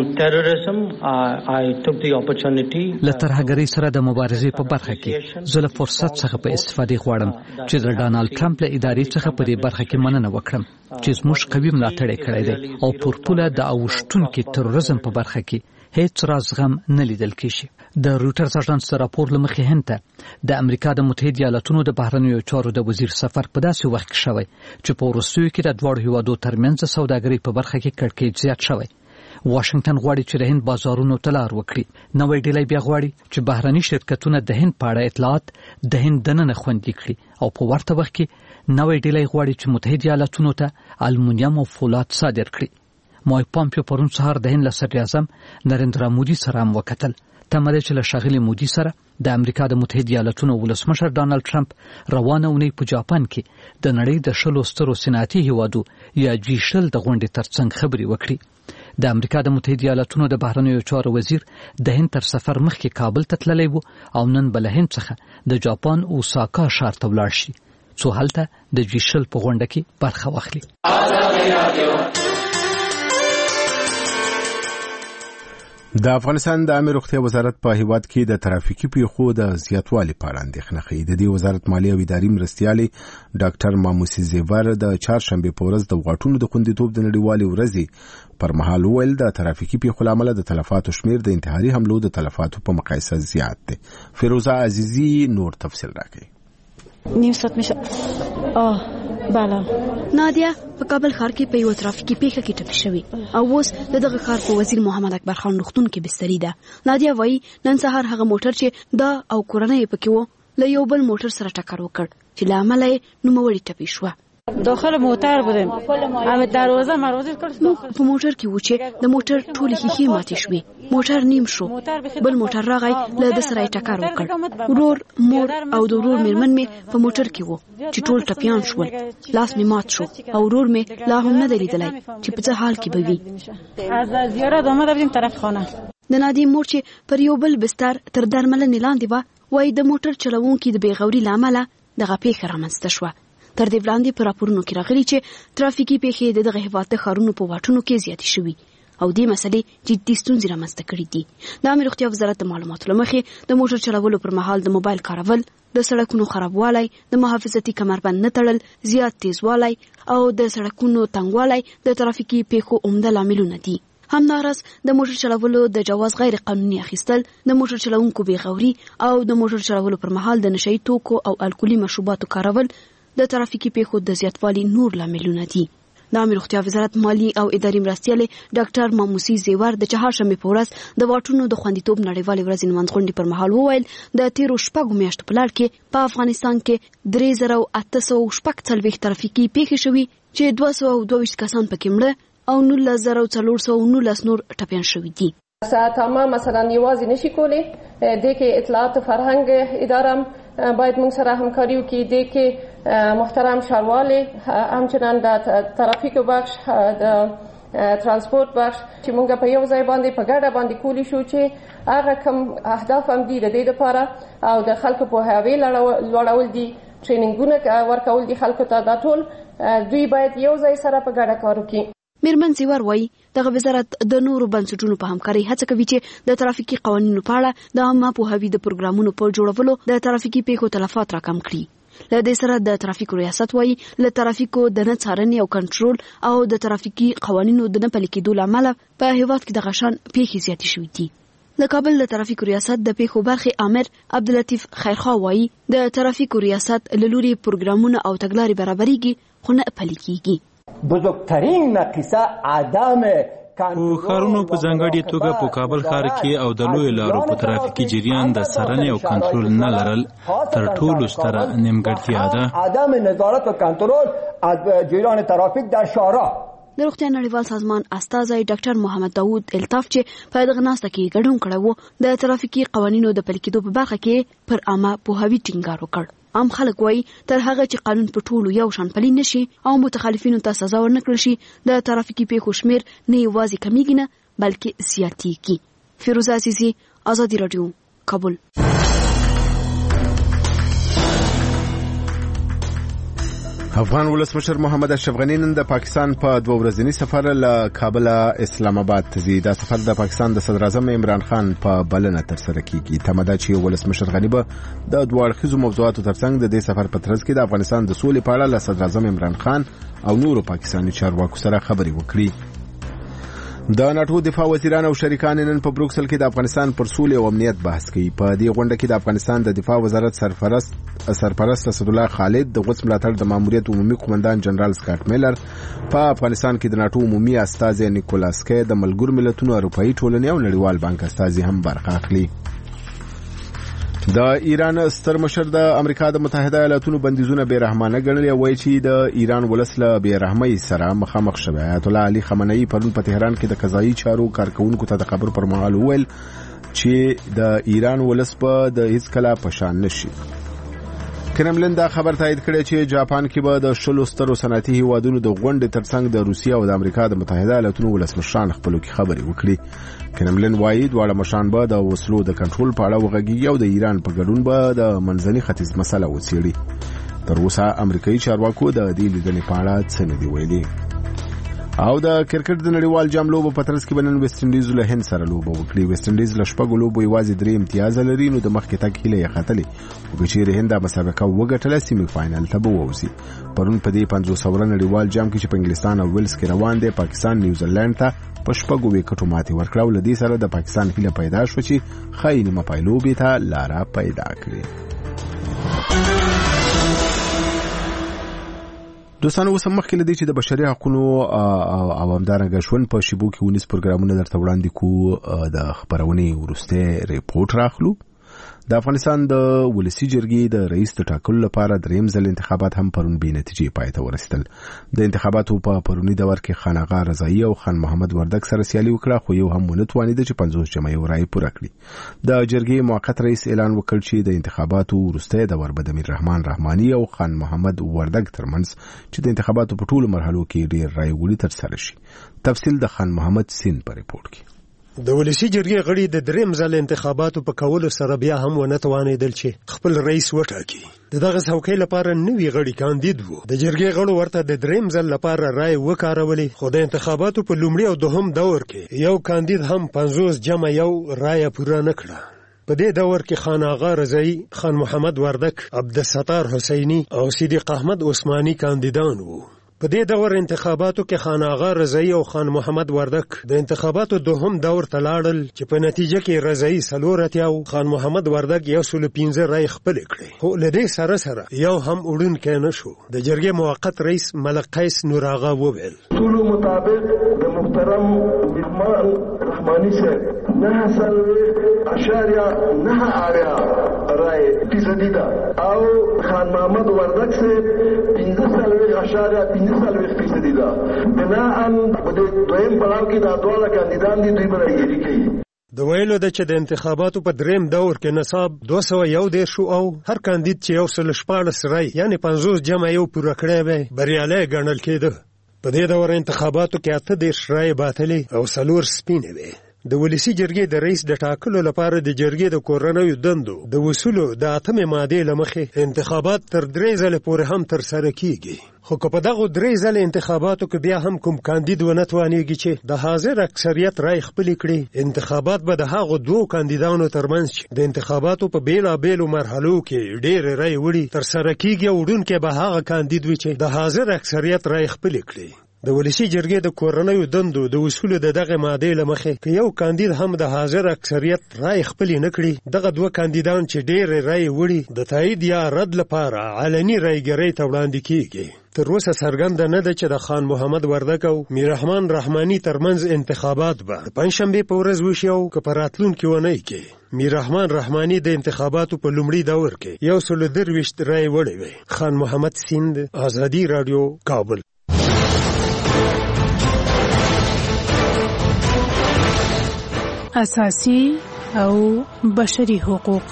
له ترهګرۍ سره د مبارزې په برخه کې زه له فرصت څخه په استفادې غواړم چې د ډانالډ ټرمپ له ادارې څخه په دې برخه کې مننه وکړم چې زموږ قوي ملاتړ یې کړی دی او پر پوله د اوښتونکي تروریزم په برخه کې هیڅ رازغم نه لیدل کېږي. د روټرز اژانس راپور لمخې هند ته د امریکا د متحده ایالاتو د بهرنیو چارو د وزیر سفر په داسې وخت کې شوی چې په وروستیو کې د دوړو هیوادو ترمنځ سوداګرۍ په برخه کې کړکېچ زیات شوی. واشنگټن غواړي چې د هند بازارونو ته لار وکړي. نوې ډیلي بیا غواړي چې بهرني شرکتونه د هند په اړه اطلاعات د هند دننه خوندي کړي او په ورته وخت کې نوې ډیلي غواړي چې متحده ایالاتو ته المونیم او فولاد صادر کړي. مایک پامپیو پرون سهار د هند صدر اعظم نریندرا مودي سره هم وکتل. تمه ده چې له ښاغلي مودي سره د امریکا د متحده ایالاتو ولسمشر ډانالډ ټرمپ روانه اونۍ په جاپان کې د نړۍ د 10 سترو صنعتي هیوادو یا G20 د غونډې ترڅنګ خبرې وکړي. د امریکا د متحده ایالاتو د بهرنیو چارو وزیر د هند تر سفر مخکې کابل ته تللی و او نن بل هند څخه د جاپان اوساکا ښار ته ولاړ شي څو هلته د G20 په غونډه کې برخه واخلي. د افغانستان د عامه روغتیا وزارت په هیواد کې د ترافیکي پیښو د زیاتوالي په اړه اندېښنه ښیي. د دې وزارت مالی او اداري مرستیالي ډاکټر ماموسی زیور د چهارشنبه په ورځ د غواټونو د خوندیتوب د نړیوالې ورځې پر مهال ویل د ترافیکي پیښو لامل د تلفاتو شمیر د انتحاري حملو د تلفاتو په مقایسه زیات دی. فیروزه عزیزی نور تفصیل راکړي. نیم ساعت میشه بالا نادیا په کابل ښار کې په یو ترافیکي پیښه کې ټپي شوې او اوس دغه ښار په وزیر محمد اکبر خان روغتون کې بستري ده. نادیا وایي نن سهار هغه موټر چې دا او کورنۍ پکې و له یو بل موټر سره ټکر وکړ چې له امله یې نوموړې ټپي شوه. داخل موتر بودیم همه دروازه مروازه کرد. په موټر کې و چې د موټر ټولې ښیښې ماتې شوې. موټر نیم شو. بل موټر راغی له د سره ټکر وکړ. ورور مور او د ورور میرمن مې په موټر کې وو چې ټول ټپیان شول. لاس مې مات شو او ورور مې لا هم نه دی لیدلی چې په څه حال کې به وي. از زیارت آمده بودیم طرف خانه. د نادیم مور چې پر یو بل بستر تر درملنې لاندې وه وایي د موټر چلوونکي د بېغوري له امله دغه پیښه رامنځته شوه. تر دې وړاندې په راپورونو کې راغلي چې ترافیکي پیښې د دغه هیواد د ښارونو په واټونو کې زیاتې شوي او دې مسلې جدي ستونزې رامنځته کړي دي. د عامه روغتیا وزارت د معلوماتو له مخې د موټر چلولو پر مهال د موبایل کارول، د سړکونو خرابوالی، د محافظتي کمربند نه تړل، زیات تیزوالی او د سړکونو تنګوالی د ترافیکي پیښو عمده لاملونه دي. همداراز د موټر چلولو د جواز غیر قانوني اخیستل، د موټر چلوونکو بېغوري او د موټر چلولو پر مهال د نشهیي توکو او الکولي مشروباتو کارول د ترافیکي پیښو د زیاتوالي نور لاملونه دي. د عامه روغتیا وزارت مالی او اداري مرستیال ډاکټر ماموسی زیور د چهارشنبه په ورځ د واټونو د خوندیتوب نړیوالې ورځې نمانځغونډې پر مهال وویل د تیرو شپږو میاشتو په لړ کې په افغانستان کې 3840 ترافیکي پیښې شوي چې 222 کسان پکې مړه او 19419 نور ټپیان شوي دي. ساعتامه مثلا یوازې نشي کولی د کې اطلاعات فرهنګ اداره باید موږ سره همکاري وکړي د کې محترم ښاروالي همچنان د ترافیک بخش د ترانسپورت بخش چې موږ په یو ځای باندې په ګډه باندې کولی شو چې هغه کوم اهداف هم دي د دې لپاره او د خلکو په هاوی لوړول دي ټریننګونه ورکول دي خلکو ته دا ټول دوی باید یو ځای سره په ګډه کار وکړي. میرمن زیور وایي دغه وزارت د نورو بنسټونو په همکارۍ هڅه کوي چې د ترافیکي قوانینو په اړه د عامه پوهاوي د پروګرامونو په جوړولو د ترافیکي پیښو تلفات راکم کړي. له دې سره د ترافیکو ریاست وایي له ترافیکو د نه څارنې او کنټرول او د ترافیکي قوانینو د نه پلي کېدو له امله په هیواد کې دغه شان پیښې زیاتې شوې دي. د کابل د ترافیکو ریاست د پیښو برخې امر عبداللطیف خیرخوا وایي د ترافیکو ریاست له لوري پروګرامونه او تګلارې برابرېږي خو نه پلي کېږي. بزرگترین نقیصه عدم ښارونو په ځانګړې توګه په کابل ښار کې او د لوی لارو په ترافیکي جریان د څارنې او کنټرول نه لرل تر ټولو ستره نیمګړتیا ده. عدم نظارت و کنټرول از جریان ترافیک در شهرها. د روغتیا نړیوال سازمان استازی ډاکټر محمد داوود الطاف چې په دغه ناسته کې ګډون کړی و د ترافیکي قوانینو د پلي کېدو په برخه کې پر عامه پوهاوي ټینګار وکړ. عام خلک وایي تر هغه چې قانون په ټولو یو شان پلي نشي او متخالفینو ته سزا ورنکړل شي د ترافیکي پیښو شمیر نه یوازې کمیږي نه بلکې زیاتېږي. فیروزه عزیزي، ازادي راډیو، کابل. افغان ولسمشر محمد اشرف غنی نن د پاکستان په 2 ورځنی سفر له کابل اسلام آباد ته ځي. دا سفر د پاکستان د صدر اعظم عمران خان په بلنه تر سره کیږي. تمدا چې ولسمشر غنی به د دوه اړخیزو موضوعاتو ترڅنګ د دې سفر په ترڅ کې د افغانستان د سولې په اړه له صدر اعظم عمران خان او نورو پاکستاني چارواکو سره خبرې وکړي. د ناتو دفاع وزیران او شریکان نن په بروکسل کې د افغانستان پر سولې او امنیت بحث کوي. په دې غونډه کې د افغانستان د دفاع وزارت سرپرست اسد الله خالد، د غوڅ ملاتړ د ماموریت عمومي قومندان جنرال سکاټ میلر، په افغانستان کې د ناتو عمومي استازی نیکولاس کې، د ملګرو ملتونو اروپאי ټولنې او نړیوال بانک استازی هم برخه اخلي. د ایران ستر مشر د امریکا د متحده ایالاتونو بندیزونه بیرحمانه ګڼلي او وایي چې د ایران ولس له بیرحمۍ سره مخامخ شوی. آیت الله علي خامنه‌ای پرون په تهران کې د قضایي چارو کارکونکو ته د خبر پر مهال وویل چې د ایران ولس په د هیڅ کله پشان نشي. کرملین دا خبر تایید کړی چې جاپان کې به د 10 سترو صنعتي هیوادونو د غونډې ترڅنګ د روسیې او د امریکا د متحده ایالاتونو ولسمشران خپلو کې خبرې وکړي. کرملین وایي دواړه مشران به د وسلو د کنټرول په اړه وغږیږي او د ایران په ګډون به د منځني ختیځ مسله وڅېړي. تر اوسه امریکایي چارواکو د دې لیدنې په اړه څه نه دي ویلي. او د کرکټ د نړیوال جام لوبو په ترڅ کې بنن ویسټ انډیز له هند سره لوبه وکړي. ویسټ انډیز له شپږو لوبو یوازې 3 امتیاز لري، نو د مخکې تګ هیله یې ختلې او چې هند مسابقه وګټله سیمي فائنل ته به ووځي. پرون په دې 500 نړیوال جام کې چې په انګلستان او ویلز کې روان دی، پاکستان نیوزیلند ته په شپږو وکټو ماتې ورکړه او لدې سره د پاکستان هیله پیدا شو چې ښایي نیمه پایلوبې ته لاره پیدا کړي. دوستانو اوس مخکې لدی چې د بشري حقوقو او همدارنګه ژوند په شیبو کې ونیس پروګرامونه درته وړاندې کو. د خبرونې وروسته ریپورت راخلو. د افغانستان د ولسی جرګې د رئیس د ټاکلو لپاره دریم ځل انتخابات هم پرون بې نتیجې پای ته ورسېدل. د انتخاباتو په پرونی دور کې خان آغا رضایی او خان محمد وردک سره سیالي وکړه، خو یو هم ونه توانید چې 50 جمعي رای پوره کړي. د جرګې موقت رئیس اعلان وکړ چې د انتخاباتو وروسته د وربدمیر رحمان رحماني او خان محمد وردک ترمنځ چې د انتخاباتو په ټولو مرحلو کې ډیر رای وړي ترسره شي. تفصیل د خان محمد سین په ریپورت کې. د ولسی جرګې غړي د دریم ځل انتخاباتو په کولو سره بیا هم ونه توانیدل چې خپل رئیس وټاکي. دغه څوکۍ لپاره نوی غړي کاندید وو. د جرګې غړو ورته د دریم ځل لپاره رای وکارولې، خو د انتخاباتو په لومړي او دوهم دور کې یو کاندید هم 50 جمع یو رای پوره نه کړه. په دې دور کې خان آغا رضایی، خان محمد وردک، عبدالستار حسینی او صدیق احمد عثماني کاندیدان وو. په دې دور انتخاباتو کې خان آغا رضایی او خان محمد وردک د انتخاباتو دوهم دور ته لاړل چې په نتیجه کې رضایی 4 او خان محمد وردک 115 رای خپل کړې. خو له دې سره سره یو هم وړونکی نه شو. د جرګې موقت رئیس ملک قیس نور آغا وویل ټول مطابق د محترم احمد رحمانی صاحب 9.9 رای فیصدی ده او خان محمد وردک صاحب 15.15 فیصدی ده. بناءً په دویم پړاو کې دا ډول کاندیدان دي دوی برابري کوي. د ویلو د چې د انتخاباتو په دریم دور کې نصاب 201 شو او هر کاندید چې 114 رای یعنی 50 جمع یو پوره کړی وي بریالی ګڼل کېده. په دې دور انتخاباتو کې 8 رای باطلې او 4 سپینې وي. د ولسی جرګې د رئیس د ټاکلو لپاره د جرګې د کورنیو دندو د وصولو د 8 ماده لمخې انتخابات تر 3 ځله پورې هم تر سره کیږي. خو که په دغه 3 ځله انتخاباتو کې بیا هم کوم کاندید ونه توانیږي چې د حاضر اکثریت رای خپل کړي، انتخابات به د هغو 2 کاندیدانو ترمنځ چې د انتخاباتو په بیلابیلو مرحلو کې ډېر رای وړي تر سره کیږي او وړونکی به هغه کاندید وي چې د حاضر اکثریت رای خپل کړي. د ولسی جرګې د کورنیو دندو د وصول د دغه ماده لمخې که یو کاندید هم د حاضر اکثریت رای خپل نه کړي، دغه 2 کاندیدان چې ډېر رای وړي د تایید یا رد لپاره علني رایګرۍ ته وړاندې کیږي. تر اوسه څرګنده نه ده چې د خان محمد وردک او میررحمان رحمانی ترمنځ انتخابات به د پنځشنبې په ورځ وشي او که په راتلونکي اونۍ کې میررحمان رحمانی د انتخاباتو په لومړي دور کې 123 رای وړي وي. خان محمد سیند، آزادی رادیو، کابل. اساسي او بشري حقوق.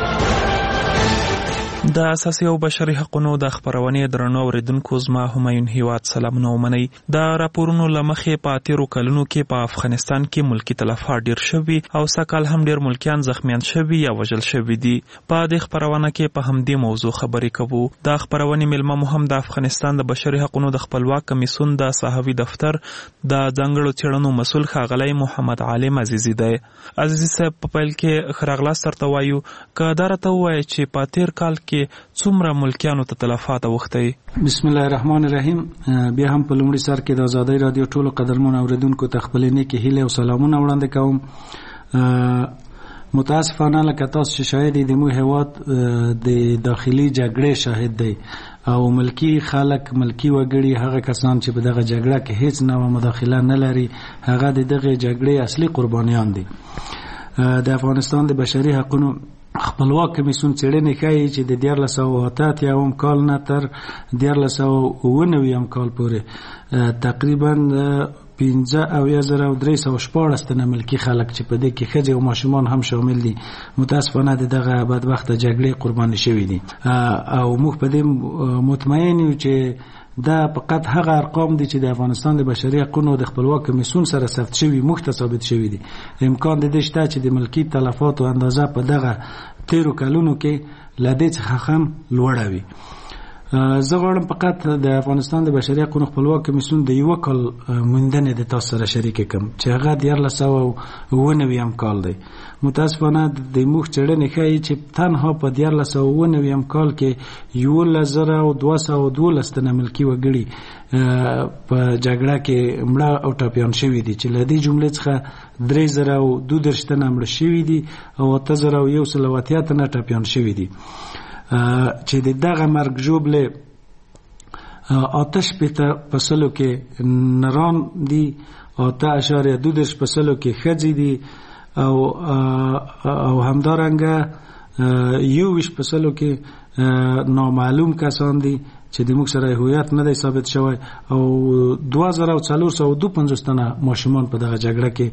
د اساسي او بشري حقوقو د خبرونې درنو اوریدونکو زما همایون هیواد سلامونه ومني. د راپورونو لمخې په 13 کلونو کې په افغانستان کې ملکی تلفات ډیر شوي او سکهال هم ډیر ملکیان زخمیان شوي یا وژل شوي دي. په دې خبرونه کې په همدې موضوع خبرې کوو. د خبرونې ملما مهم د افغانستان د بشري حقوقو د خپلواک کمیسون د صحوی دفتر د ځنګړو څېړنو مسؤل ښاغلی محمد عالم عزیزی دی. عزیزی صاحب په پیل کې خراغلاس ترته وایو که دا راته ووایي چې په 13 کال کې څومره ملکیانو ته تلفات اوښتي؟ بسم الله الرحمن الرحیم. بیا هم په لومړي سر کې د آزادۍ رادیو ټولو قدرمنو اوریدونکو ته خپلې نیکې هیلې او سلامونه وړاندې کوم. متاسفانه لکه تاسو چې شاهد د مو هیواد د داخلي جګړې شاهد دی او ملکی خلک، ملکی وګړي، هغه کسان چې په دغه جګړه کې هیڅ نوع مداخله نه لري، هغه د دغه جګړې اصلي قربانیان دي. د افغانستان د بشري حقوقو خپلواک کمیسون څېړنې ښیي چې د 1988 کال نه تر 1999 کال پورې تقریبا 15,314 تنه ملکی خلک چې په دې کې ښځې او ماشومان هم شامل دي متاسفانه د دغه بدبخته جګړې قرباني شوي دي. او موږ په دې مطمئن یو چې دا فقط هغه ارقام دي چې د افغانستان د بشري حقوقو د خپلواک کمیسون سره ثبت شوي، موږ ته ثابت شوي دي. امکان د دې شته چې د ملکی تلفاتو اندازه په دغه 13 کلونو کې له دې څخه هم لوړه وي. زه غواړم فقط د افغانستان د بشري حقوقو خپلواک کمیسون د یو کال موندنې د تاسو سره شریک کړم چې هغه 1999 کال دی. متاسفانه د موږ څېړنې ښیي چې تنها په 1999 کال کې 1212 تنه ملکي وګړي په جګړه کې مړه او ټپیان شوي دي چې له دې جملې څخه 3022 تنه مړه شوي دي او 8180 تنه ټپیان شوي دي. چې دغه مرګ ژوبله 8% کې نران دي، 8.2% کې ښځې دي او همدارنګه 21% کې نامعلوم کسان دي چې د موږ سره هویت نه دی ثابت شوی او 2452 تنه ماشومان په دغه جګړه کې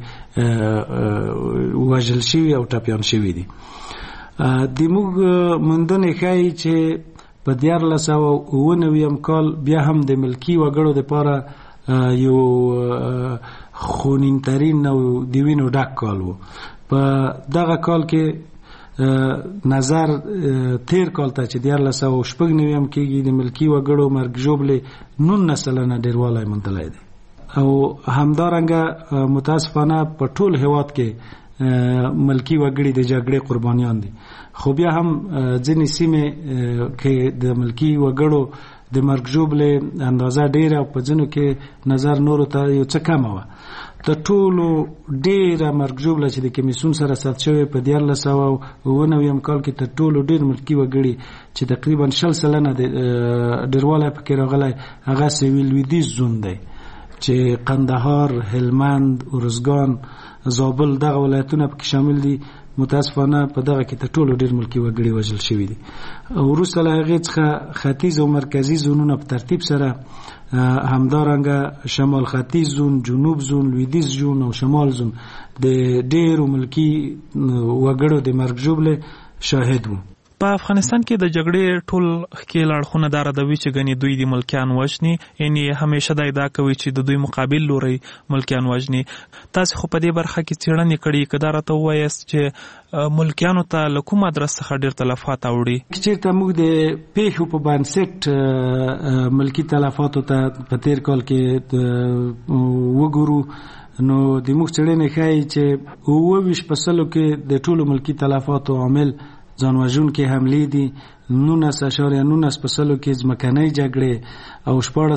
وژل شوي او ټپیان شوي دي. د موږ موندنې ښیي چې په 1999 کال بیا هم د ملکی وګړو لپاره یو خونینترین او د وینو ډک کال و. په دغه کال کې نظر تیر کال ته چې 1999 کېږي د ملکی وګړو مرګ ژوبلې 19% ډیروالی موندلی دی او همدارنګه متاسفانه په ټول هیواد کې ملکی وګړي د جګړې قربانیان دي. خو بیا هم ځینې سیمې کې د ملکی وګړو د مرګ ژوبلې اندازه ډیره او په ځینو کې نظر نورو ته یو څه کمه وه. د ټولو ډیره مرګ ژوبله چې د کمیسیون سره ثبت شوې په 1999 کال کې تر ټولو ډیر ملکي وګړي چې تقریبا 60% د ډیروالی پکې راغلی هغه سویل لویدیځ زون دی چې قندهار، هلمند، ارزګان، زابل دغه ولایتونه پکې شامل دي. متاسفانه په دغه کې تر ټولو ډیر ملکي وګړي وژل شوي دي. وروسته له هغې څخه ختیځ او مرکزي زونونه په ترتیب سره همدارنګه شمال ختیځ زون، جنوب زون، لویدیځ زون او شمال زون د ډیرو ملکي وګړو د مرګ ژوبلې شاهد وو. په افغانستان کې د جګړې ټول ښکیل اړخونه دا ردوي چې ګنې دوی د ملکیان وژني، یعنې همیشه دا ادعا کوي چې د دوی مقابل لوري ملکیان وژني. تاسې خو په دې برخه کې څېړنې کړي، که دا راته ووایاست چې ملکیانو ته له کوم ادرس څخه ډېر تلفات اوړي؟ چېرته موږ د پیښو په بنسټ ملکي تلفاتو ته په تېر کال کې وګورو نو د موږ څېړنې ښایي چې 29% کې د ټولو ملکي تلفاتو عامل ځانوژونکې حملې دي، 19.19% کې ځمکنۍ جګړې او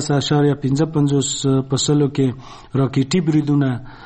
14.55% کې راکټي بریدونه،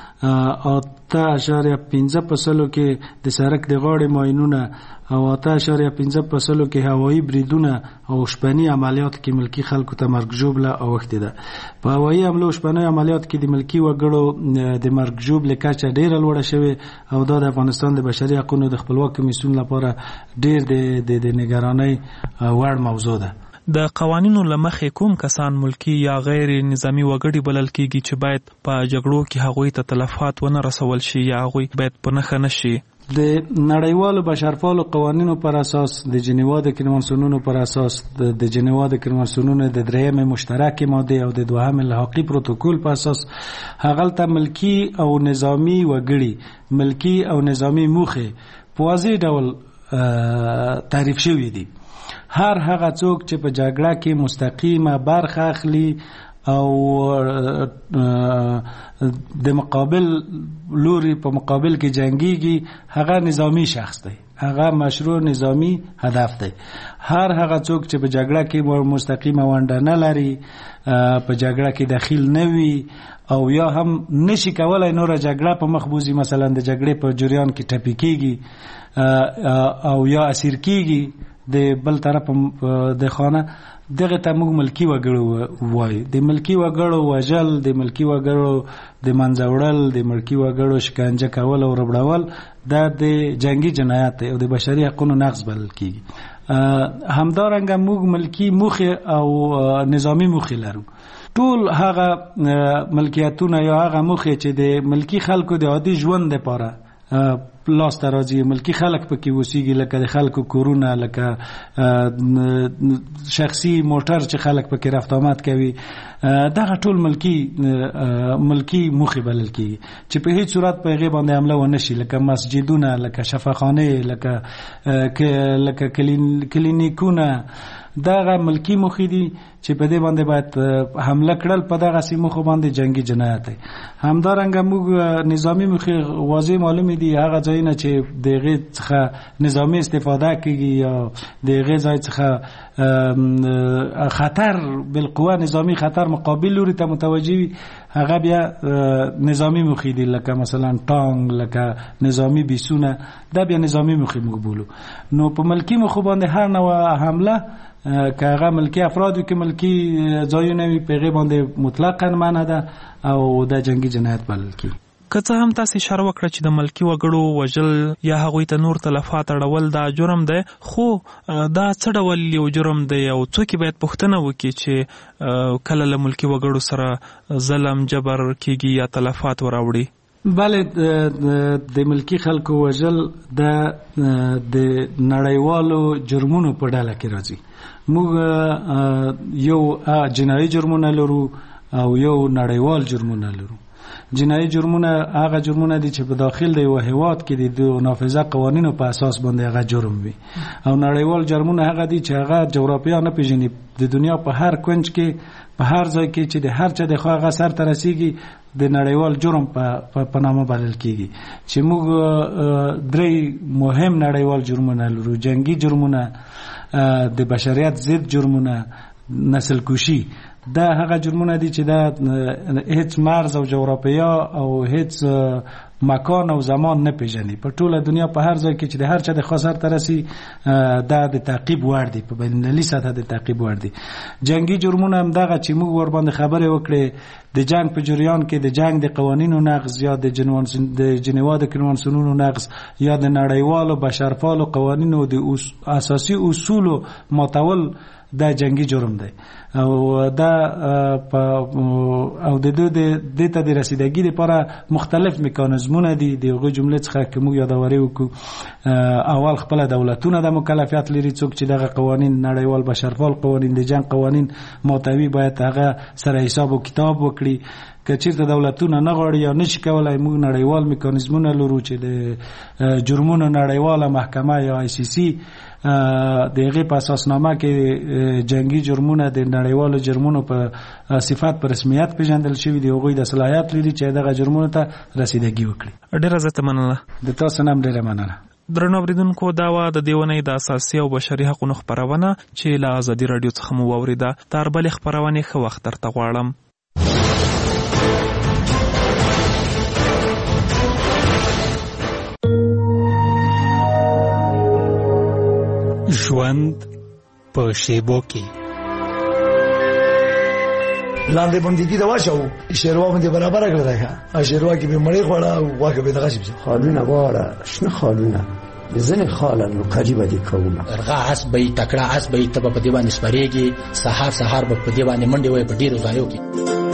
8.5% کې د سړک د غاړې ماینونه او 8.5% کې هوایي بریدونه او شپني عملیات کې ملکي خلکو ته مرګ ژوبله اوښتې ده. په هوایي حملو شپني عملیات کې د ملکي وګړو د مرګ ژوبلې کچه ډیره لوړه شوې او دا د افغانستان د بشري حقوقو د خپلواک کمیسیون لپاره ډیر د نگرانۍ وړ موضوع ده. د قوانینو له مخې کوم کسان ملکي یا غیر نظامی وګړي بلل کیږي چې باید په جګړو کې هغوی ته تلفات ونه رسول شي یا هغوی باید په نښه نشي؟ د نړیوالو بشرپالو قوانینو پر اساس، د جنیوا د کنوانسیونونو پر اساس، د جنیوا د کنوانسیونونو د 3 مشترکې ماده او د 2 لحاقي پروتوکول په اساس هغلته ملکي او نظامی وګړي، ملکي او نظامی موخه په واضح ډول تعریف شوی دي. هر هغه څوک چې په جګړه کې مستقیمه برخه اخلي او د مقابل لوري په مقابل کې جنگيږي هغه نظامی شخص دی، هغه مشروع نظامی هدف دی. هر هغه څوک چې په جګړه کې مستقیمه ونډه نه لري، په جګړه کې دخیل نه وي او یا هم نشي کولای نور جګړه په مخ بوزي، مثلا د جګړې په جریان کې ټپي کیږي او یا اسیر کیږي د بل طرف د خانه، دغه ته موږ ملکي وګړو وایي. د ملکي وګړو وژل، د ملکي وګړو د منځه وړل، د ملکي وګړو شکنجه کول او ربړول دا د جنگي جنایت او د بشري حقوقو نقض بلل کیږي. همدارنګه موږ ملکي موخه او نظامی موخه لرو. ټول هغه ملکیتونه یا هغه موخه چې د ملکي خلکو د عادي ژوند لپاره لاس ته راځي، ملکي خلک پکې اوسېږي، لکه د خلکو کورونه، لکه شخصي موټر چې خلک پکې رفت آمد کوي، دغه ټول ملکي موخې بلل کېږي چې په هیڅ صورت په هغې باندې حمله ونه شي، لکه مسجدونه، لکه شفاخانې، لکه کلینیکونه. دغه ملکی موخې دي چې په دې باندې باید حمله کړل، په دغه سیمو باندې جنگي جنایت دی. همدارنګه موږ نظامی موخې واضح معلومې دي، هغه ځایونه چې د هغې څخه نظامی استفاده کېږي یا د هغې ځای څخه خطر بالقوه نظامی خطر مقابل لوري ته متوجه وي، هغه بیا نظامی موخې دي، لکه مثلا ټانک، لکه نظامی بیسونه، دا بیا نظامی موخې موږ بولو. نو په ملکی موخو باندې هر نوع حمله که هغه ملکی افرادو کې ملکی ځایونه وي په هغې باندې مطلقاً منع ده او دا جنگي جنایت بلل کېږي. که څه هم تاسې اشاره وکړه چې د ملکي وګړو وژل یا هغوی ته نور تلفات اړول دا جرم دی، خو دا څه ډول یو جرم دی او څوک باید پوښتنه وکړي چې کله له ملکي وګړو سره ظلم جبر کېږي یا تلفات وراوړي؟ بله، د ملکي خلکو وژل د نړیوالو جرمونو په ډله کې راځي. موږ یو جنایي جرمونه لرو او یو نړیوال جرمونه لرو. جنایي جرمونه هغه جرمونه دي چې په داخل د یو هیواد کې د نافذه قوانینو په اساس باندې هغه جرم وي، او نړیوال جرمونه هغه دي چې هغه جغرافیا نه پیژني، د دنیا په هر کونج کې په هر ځای کې چې د هر چا د خو هغه سر ته رسیږي د نړیوال جرم په نامه بلل کېږي. چې موږ 3 مهم نړیوال جرمونه لرو: جنگي جرمونه، د بشریت ضد جرمونه، نسل کشي دا هغه جرمونه دي چې دا هیڅ مرز او جغرافیا او هیڅ مکان او زمان نه پیژني. په ټوله دنیا په هر ځای کې چې د هر چا د خاص هر ترسي دا د تعقیب وړ دي، په بین‌المللي سطح د تعقیب وړ دي. جنگي جرمونه هم دغه چې موږ ور باندې خبرې وکړې د جنگ په جریان کې د جنگ د قوانینو نقض یا د جنیوا د کنوانسیونونو نقض یا د نړیوالو بشرپالو قوانینو د اساسي اصولو ماتول دا جنگي جرم دی او دا او د دې ته د رسیدګۍ لپاره مختلف میکانیزمونه دي. د هغه جمله څخه که موږ یادواري وکړو، اول خپل دولتونه د مکلفیت لري څوک چې دغه قوانین نړیوال بشرپال قوانین د جنگ قوانین ماتوي باید هغه سره حساب او کتاب وکړي. که چیرته دولتونه نه غواړي یا نشي کولای موږ نړیوال میکانیزمونه لرو چې د جرمونو نړیواله محکمه یا آی سی سی د هغې په اساسنامه کې جنگي جرمونه د نړیوالو جرمونو په صفات په رسمیت پیژندل شوي دي. هغوی د صلاحیت لري چې دغه جرمونو ته رسیدګي وکړي. ډېره زیاته مننه. د تاسو نه هم ډېره مننه. درنو اوریدونکو، دا وه د دې اونۍ د اساسي او بشري حقونو خپرونه چې له ازادي راډیو څخه مو واورېده. تر بلې خپرونې ښه وخت درته غواړم. ژوند په شیبو کې لاندې باندې دي دا واښو شیروا باندې برابر کړل راځه شیروا کې به مړی خوړه او واګه به دغه شي خالونه واړه شنه خالونه ځنه خاله نو قریبه دي کومه ارغا حسبې تکړه حسبې ته په دې باندې سپریږي سحر به په دې باندې منډي وای په ډیرو ځایو کې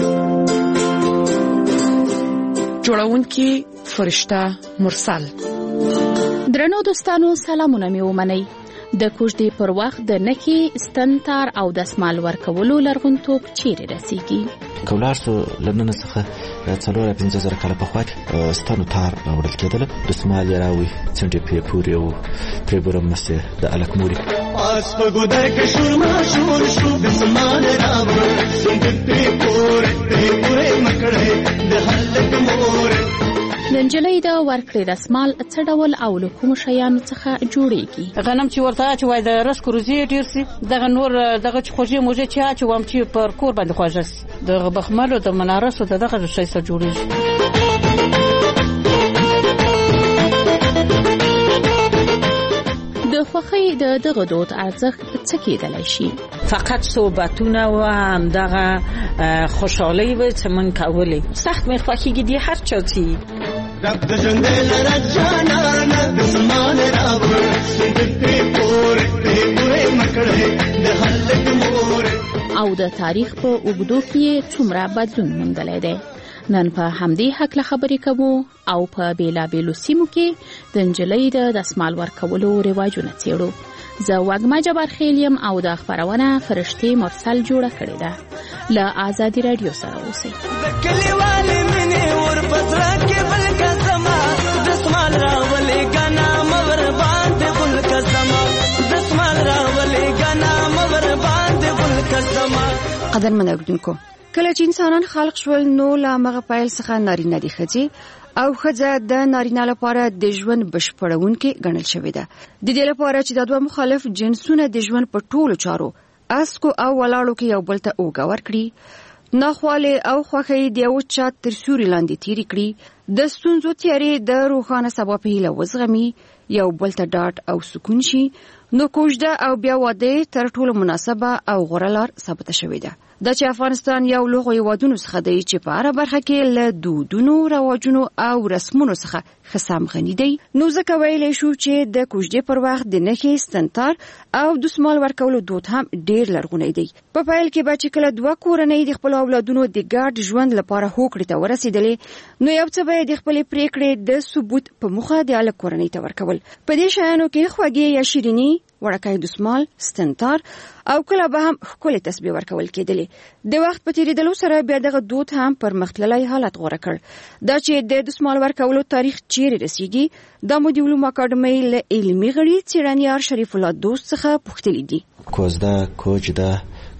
جوړونکي فرشته مرسل. درنو دوستانو سلامونه مې ومنئ. د کوژدې پر وخت د نخي ستنتار او دسمال ورکولو لرغونتوب چیرې رسیږي؟ کولار سو لنن څخه 4-5,000 کاله پخوا ستنو تار وړل کېدل. دسمال یې راوي څنډې پې پورې او پرې برم مسته د الکموري پاس په ګودر کې شور شو دسمال راوي څنډې پې پورې مکړې د هلک مور. د نجلۍ د ورکړې دسمال څه ډول او له کومو شیانو څخه جوړیږي؟ غنم چې ورته اچوای د رس کروزي ډیر سي، دغه نور دغه خوږې موږ چې اچوم چې پر کور باندې خوږه سي، د بخملو د منارسو دغه شی سره جوړیږي. د خوښۍ د دغه دود ارزښت څه کېدلی شي؟ فقط صحبتونه و هم دغه خوشحالی و چې من کولی سخت می خوښیږي دی هر چا چی رب د ژوندې لره جانانه د زمان راوړ سندې پورې مکړې د هلک مور. او د تاریخ په اوږدو کې څومره بدلون موندلی دی؟ نن په همدې هکله خبرې کوو او په بیلابیلو سیمو کې د نجلۍ د دسمال ورکولو رواجونه څېړو. زه وږمه جبار خیل یم او د خپرونه فرشتې مرسل جوړه کړې ده. له آزادي راډیو سره اوسئ. کلیوالې مینې ورپسره کې بل کزما دسمال راولې ګنا مور باندې بل کزما دسمال راولې ګنا مور باندې بل کزما. قدرمن اوریدونکو، کله چې انسانان خلق شول نو له مغه پایل څخه نارینه دي ښځې او ښځه د نارینه لپاره د ژوند بشپړونکې ګڼل شوې ده. د دې لپاره چې د دوه مخالف جنسونه د ژوند په ټولو چارو اسکو او ولاړو کې یو بل ته اوږه ورکړي، ناخواله او خوښۍ د یو چا تر سیوري لاندې تیری کړي، د ستونزو تیارې د روښانه سبا په هیله وزغمي، یو بل ته ډاډ او سکون شي، نو کوژده او بیا واده تر ټولو مناسبه او غوره لار ثابته شوې ده. دا چې افغانستان یو له هیوادونو څخه دی چې په هره برخه کې له دودونو، رواجونو او رسمونو څخه ښه سم غني دی، نو ځکه ویلی شو چې د کوژدې پر وخت د نښې ستنتار او دسمال ورکولو دود هم ډیر لرغونی دی. په پیل کې به چې کله دوه کورنۍ د خپلو اولادونو د ګډ ژوند لپاره هوکړې ته ورسېدلې، نو یو څه به د خپلې پریکړې د ثبوت په موخه د هلک کورنۍ ته ورکول. په دې شیانو کې خوږې یا شیریني، وړکۍ دسمال، ستنتار او کله به هم ښکلې تسبیح ورکول کېدلې. د وخت په تیریدلو سره بیا دغه دود هم پرمختللی حالت غوره کړ. دا چې د دسمال ورکولو تاریخ چیرې رسیږي، دا مو د علومو اکاډمۍ له علمي غړي څېړنیار شریف الله دوست څخه پوښتلي دي. کوزده، کوجده،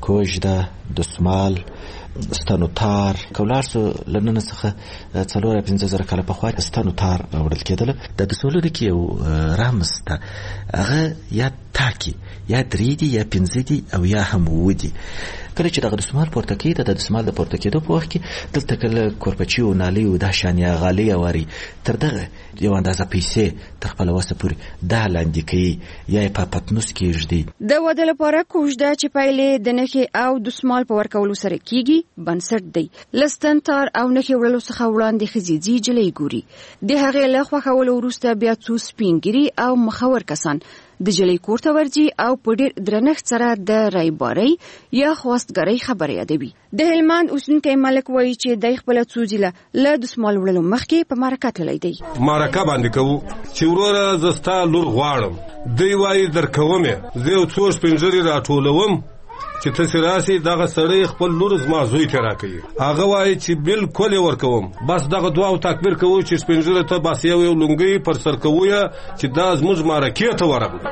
کوژده، دسمال، ستنو تار کولارسو لنن څخه 4-5 کال په خوا ستنو تار وړل کېدل. د دسمالونو کې یو رمز ته هغه یا تاکي یا درې دي یا 5 دي او یا هم ودی. کله چې دغه دسمال پورته کېده د دسمال د پورته کېدو په وخت کې دلته کله کورپچي او نالي او د شانیا غالي واري تر دغه یو اندازه پیسې تر خپل وسه پورې دا لاندې کوي یا په پتنوس کې ژدي. د واده لپاره کوژده چې پایلې د نخي او دسمال په ورکولو سره کیږي بنسټ دی. لستن تار او نخي وړلو څخه وړاندې خزيځي جلې ګوري. د هغې له خوښولو وروسته بیا څو سپینګری او مخور کسان د جلې کور ته ورځي او په ډېر درنښت سره د رایباري یا خواستګرۍ خبرې یادوي. د هلمند اوسنکی ملک وایي چې د خپل څوځله له دسمال وړلو مخکې په معرکه تللی دی. معرکه باندې کوو چې وروره زستا لور غواړم دی وایي درکومه زه یو څو شپنجري راټولوم چې تاسو راسي دغه سړی خپل لور زما زوی ته راکوي. هغه وایي چې بالکل ورکوم بس دغه دعا او تکبیر کوو چې شپنجره ته بس یو لونګي پر سر کوو چې دا زموږ معرکه ته ورغلو.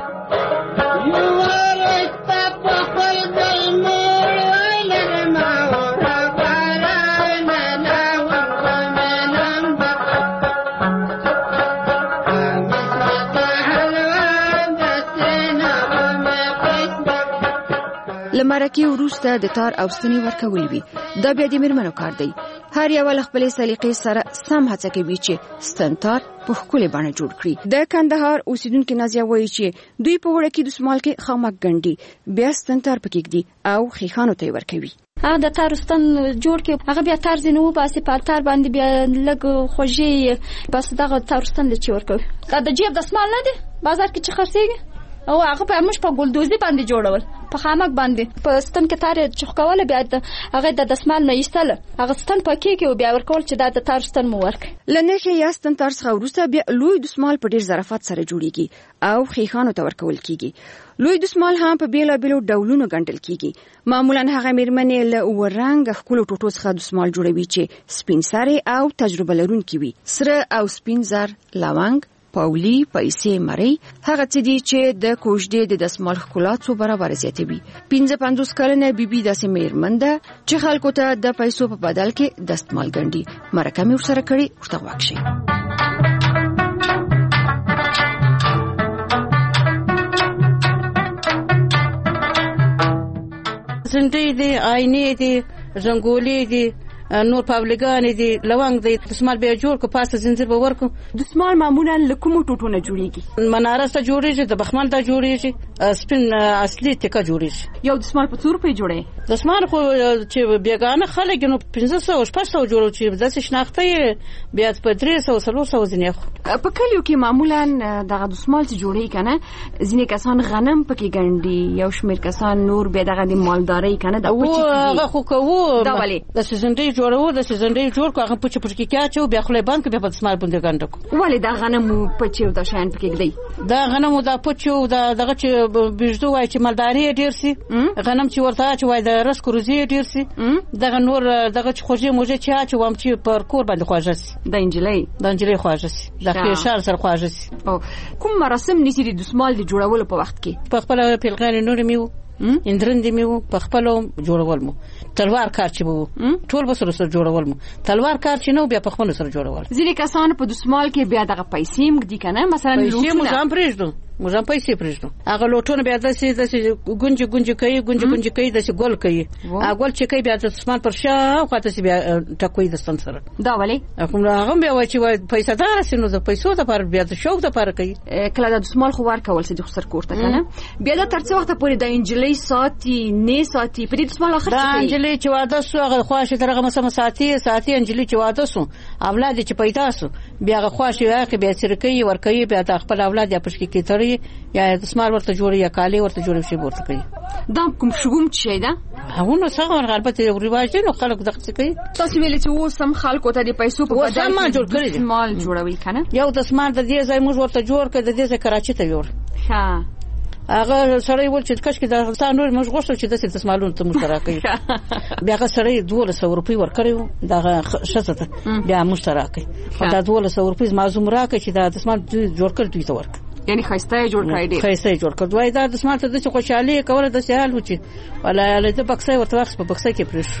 لمرکی وروسته د تار او ستنې ورکول وي. دا بیا د میرمنو کار دی. هر یو له خپل سلیقې سره سم هڅه کوي چې ستنتار په خپل باندې جوړ کړي. د کندهار اوسیدونکو نازیه وایي چې دوی په وړه کې د دسمال کې خامک ګنډي بیا ستنتار پکې ږدي او خیخانو ته ورکوي. هغه د تارستان جوړ کې هغه بیا تار زینو باسي په تار باندې بیا لګ خوږی بس دغه تارستان د چور کوي. دا د جیب دسمال نه دی بازار کې چې خرڅيږي او هغه په موږ په ګلدوزي باندې جوړول په خامک باندې په ستن کې تار چخکواله بیا هغه د دسمال نه ایستل هغه ستن پکې کې بیا ورکول چې د تارستان مو ورک لنه کې یا ستن تار څخه وروسته بیا لوی دسمال په ډیر ظرافت سره جوړیږي او خیخانو ته ورکول کیږي. لوی دسمال هم په بیلابیلو ډولونو ګڼل کیږي. معمولا هغه میرمنې له ورنګ خپل ټوټو څخه دسمال جوړوي چې سپین سره او تجربه لرونکي وي. سره او سپین زر لونګ پاولی پیسې مری هغه څه دي چې د کوژدې د دسمال ښکلا څو برابر زیاتوي. 55 کلنه بیبي داسې میرمنده چې خلکو ته د پیسو په بدل کې دستمال ګڼي. مرکه مې ورسره کړې ورته واکشي. زندې دي آینې دي زنګولې دي نور پاولګان دي لونګ دي دسمال به جوړ کو پاسه زنجیر به ورکو. دسمال معمولا لکوم ټوټو نه جوړیږي. مناره ته جوړیږي د بخمل ته جوړیږي سپین اصلي ټکا جوړیږي. یو دسمال په 2 روپۍ جوړي. دسمال خو چې بیگانه خلک نو 500 600 جوړو چې د شناخته بیا په 300 400 ځنیخ. په کلیو کې معمولا دغه دسمال چې جوړي کنه ځینې کسان غنم پکې ګڼي یو شمیر کسان نور به دغه د مالداري کنه د پچې هغه خو کوو د سيزندې جوړو د سيزندې جوړ کو هغه پچې پچې کېچو بیا خلې بند کې په دسمال باندې ګڼډو. ولې دا غنم پچې او د شان پکې ګړي دا غنم دا پچو دغه چې بيجدو وای چې مالداري ډیر سي غنم چې ورته چې وای د رس کروزي ډیر سي دغه نور دغه چې خوږه موجه چې وام چې پر کور باندې خواږه سي د انجلۍ خواږه سي د خيشار سره خواږه سي. کوم مراسم نشي د دسمال د جوړولو په وخت کې په خپل پیلغان نور میو اندرند میو په خپل جوړول مو تلوار کار چې وو ټول به سره جوړول مو تلوار کار چې نو بیا په خپل سره جوړول. ځینې کسان په دسمال کې بیا دغه پیسې مګدي کنه مثلا لوټونه مو ځم پرېږدو موږ پیسې پرېږدو هغه لوټونه بیا داسې ګونجي کوي داسې ګول کوي هغه ګول چې کوي بیا د دسمال پر شا خاطر بیا ټکوي د ستن سره دا ولې هغه بیا وای چې پیسې دار سينو د پیسو د پر بیا د شوق د پر کوي کله د دسمال خو ورکول سي د خسر کوړه کنه بیا د ترڅ وخت پورې د انجلۍ ساتي نه ساتي په دې دسمال اخر دا انجلۍ چې واده سو هغه خواشه درغه مسم ساتي انجلۍ چې واده سو اولاد چې پیدا سو بیا هغه خواشه هغه بیا سرکې ورکوي بیا د خپل اولاد یا پښکې کې تړي یا دسمال ورته جوړي یا کالي ورته جوړي شي ورته کوي. دا کوم شوم چې دا هغه څنګه البته رواج دي نو خلک دغه څه کوي. تاسو ویل چې و سم خلکو ته د پیسو په بدل کې جوړ کړی دسمال جوړوي کنه یو دسمال د دې ځای موږ ورته جوړ کړ د دې ځای کراچي ته جوړ ها هغه سړی ول چې کښ کې د افغانستان نور موږ غوښتل چې د دسمالونو ته مشترکې بیا هغه سړی 200 روپۍ ورکړیو دا شته بیا مشترکې دا 200 روپۍ مازوم راکې چې د دسمال جوړ کړ دوی ته ورک یعنی خسته جوړ کړی دی خسته جوړ کړ وای دا دسمال ته د خوشحالي کوله د سهال و چې ولا د بکسه ورته واخس په بکسه کې پرېښ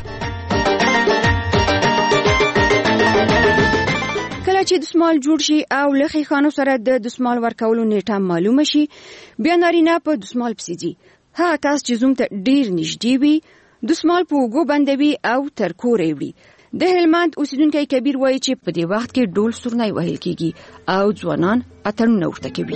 کله چې دسمال جوړ شي او لخي خانو سره د دسمال ورکولو نیټه معلومه شي بیا نارینه په دسمال پسې ځي هغه کس چې زوم ته ډیر نږدې وي دسمال په وګو بندوي او تر کورې وړي د هلمند اوسیدونکو کبیر وایي چې په دې وخت کې ډول سورنۍ وهل کیږي او ځوانان اتڼونه ورته کوي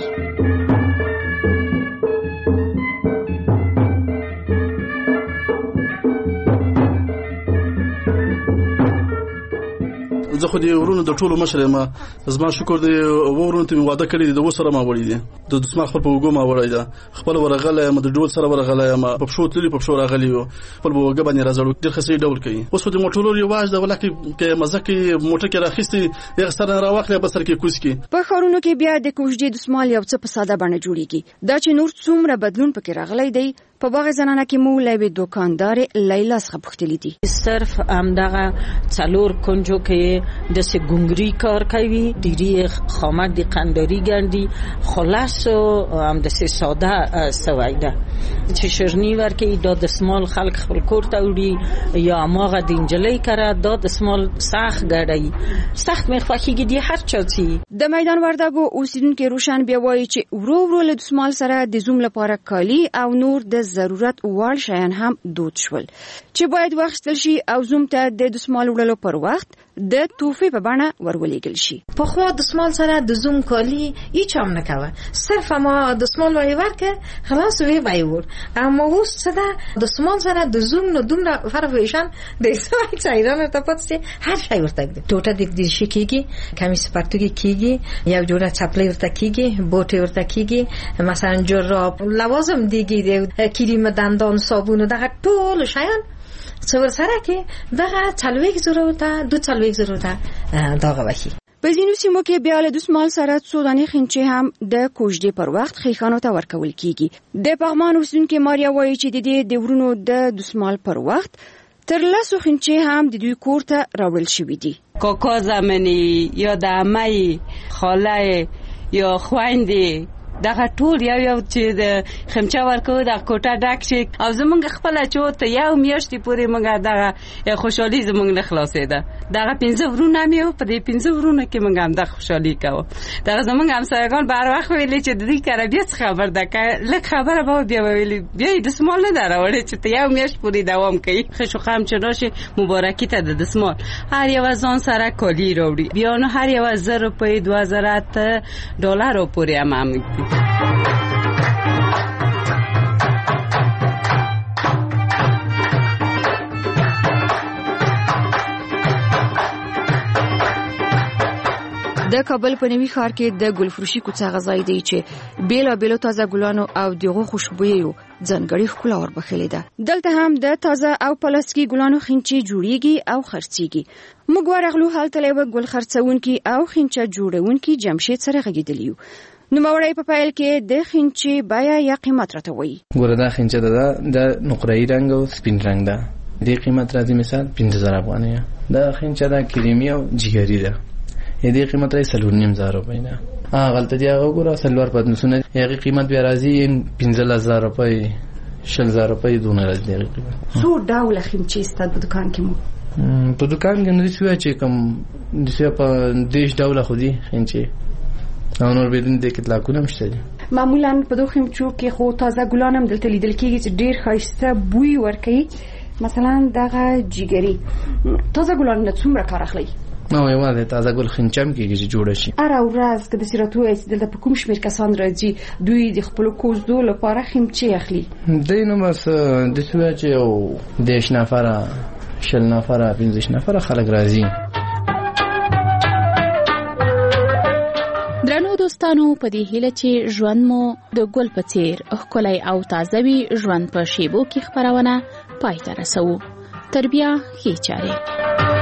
زه خو دې ورونو د ټولو مشر یم زما شکر دی ورونو ته واده کړی د وسره ما وړي دي د دسمال خپل په وګو ما وړي دا خپل ورغله یم د ډول سره ورغله یم په پښو تللی په پښو راغلی یو خپل وګ باندې راځړو ډیر خسي ډول کوي اوس د موټرو ریواج دا ولکه کې مزه کې موټر کې راخستي یو ستر راوخله بسر کې کوس کې په خورونو کې بیا د کوژدې دسمال یو څه په ساده باندې جوړیږي دا چې نور څومره بدلون پکې راغلی دی په باغ زنانه کې مو لوي دکاندار لیلا څخه پوښتلې دي صرف همدغه څلور کنجو کې د سګونګري کار کوي ډیری خامک د قندري ګندي خلاص هم د ساده سوایده چې شرنی ورکې د دسمال خلک خپل کور ته وړي یا ماغه د انجلۍ کرا د دسمال سخت ګړی سخت مخفخیږي دی هر چاڅي د میدان وردګو اوسیدونکو روشن بیا وایي چې ورو ورو له دسمال سره د زوم لپاره کالی او نور د ضرورت وړ شیان هم دود شول چې باید واخیستل شي او زوم ته د دسمال وړلو پر وخت د توفی په بڼه ورولېګل شي په خو دسمال سره د زوم کالی هیڅ هم نه کوي صرف ما دسمال وای ورکه خلاص وی وایور اما اوس صدا دسمال سره د زوم نو دومره فرق ویشان د سوای چایرانه ته پاتې هر شی ورته ټوټه د دې شي کیږي کمیس پرتګي کیږي یو جوړه چپلې ورته کیږي بوټي ورته کیږي مثلا جراب لوازم دیږي کریم دندان صابون دغه ټول شیان څور سره کې دغه چلويک ضرورت دو چلويک ضرورت دغه وشي په ځینو سیمو کې بیا له دسمال سره څو دانې خنچې هم د کوژدې پر وخت خیخانو ته ورکول کیږي د پغمان اوسیدونکو ماریا وایي چې د ورونو د دسمال پر وخت تر لاسو خنچې هم د دوی کور ته راوړل شوې دي کاکا زمنی یا د عمه خاله یا خويندې دغه ټول یو چې د خمچا ورکو د کوټه ډک شي او زمونږ خپل چوته یو میاشتې پورې موږ دغه خوشحالي زمونږ نه خلاصېده دغه 15 ورونه مې په دې 15 ورونه کې موږ هم د خوشحالي کوو دغه زمونږ همسایگان بهر وخت ویلي چې د دې کار بیا خبر ده لکه خبره به بیا ویلي بیا د دسمال نه دراوړي چې ته یو میاشت پورې دوام کوي خو خام چې راشي مبارکي ته د دسمال هر یو ځان سره کالی راوړي بیا نو هر یو 1000 روپۍ $2000 پورې هم د کابل په نوي ښار کې د ګلفروشي کوڅه غځای دی چې بیلابیلو تازه ګلانو او دغه خوشبويو ځانګړي ښکلا وربخلې ده دلته هم د تازه او پلاستیکي ګلانو خنچې جوړیږي او خرڅيږي موږ ورغلو هلته له ګل خرڅونکي او خنچه جوړونکي جمشید سره غږیدلیو نو مورای په فایل کې د خنچې بیا یا قیمت راته وایي ګوره دا خنچه ده د نقره‌ای رنگ او سپین رنگ ده د قیمت راځي مثال 5000 افغانۍ دا خنچه ده کریمي او جګری ده دې قیمت راځي 3500 روپۍ ده غلطه دی هغه ګوره سلوار پدنسونه هغه قیمت بیا راځي 15000 روپۍ 10000 روپۍ دونه راځي قیمت څو ډول خنچې ستاسو په دکان کې مو په دکان کې نه شوی چې کوم د څه په دیش ډول خو دي خنچې او نور بدون د کتلاکونه مشته دي معمولا په دوه خمچو کې خو تازه ګلان هم دلته لیدل کېږي چې ډیر ښایسته بوی ورکوي مثلا دغه جګری تازه ګلان نه څومره کار اخلي نو یوازې تازه ګل خنچم کېږي چې جوړ شي اره ورځ که د سیراتو دلته په کوم شمیر کسان راځي دوی د خپل کوزدو لپاره خمچې اخلي دینو بس د څه چې او د شنافره شل نفره 15 نفره خلک راځي درنو دوستانو په دې هیله چې ژوند مو د ګل په څیر ښکلی او تازه وي ژوند په شیبو کې خبرونه پای ته رسو تربیه هي چاره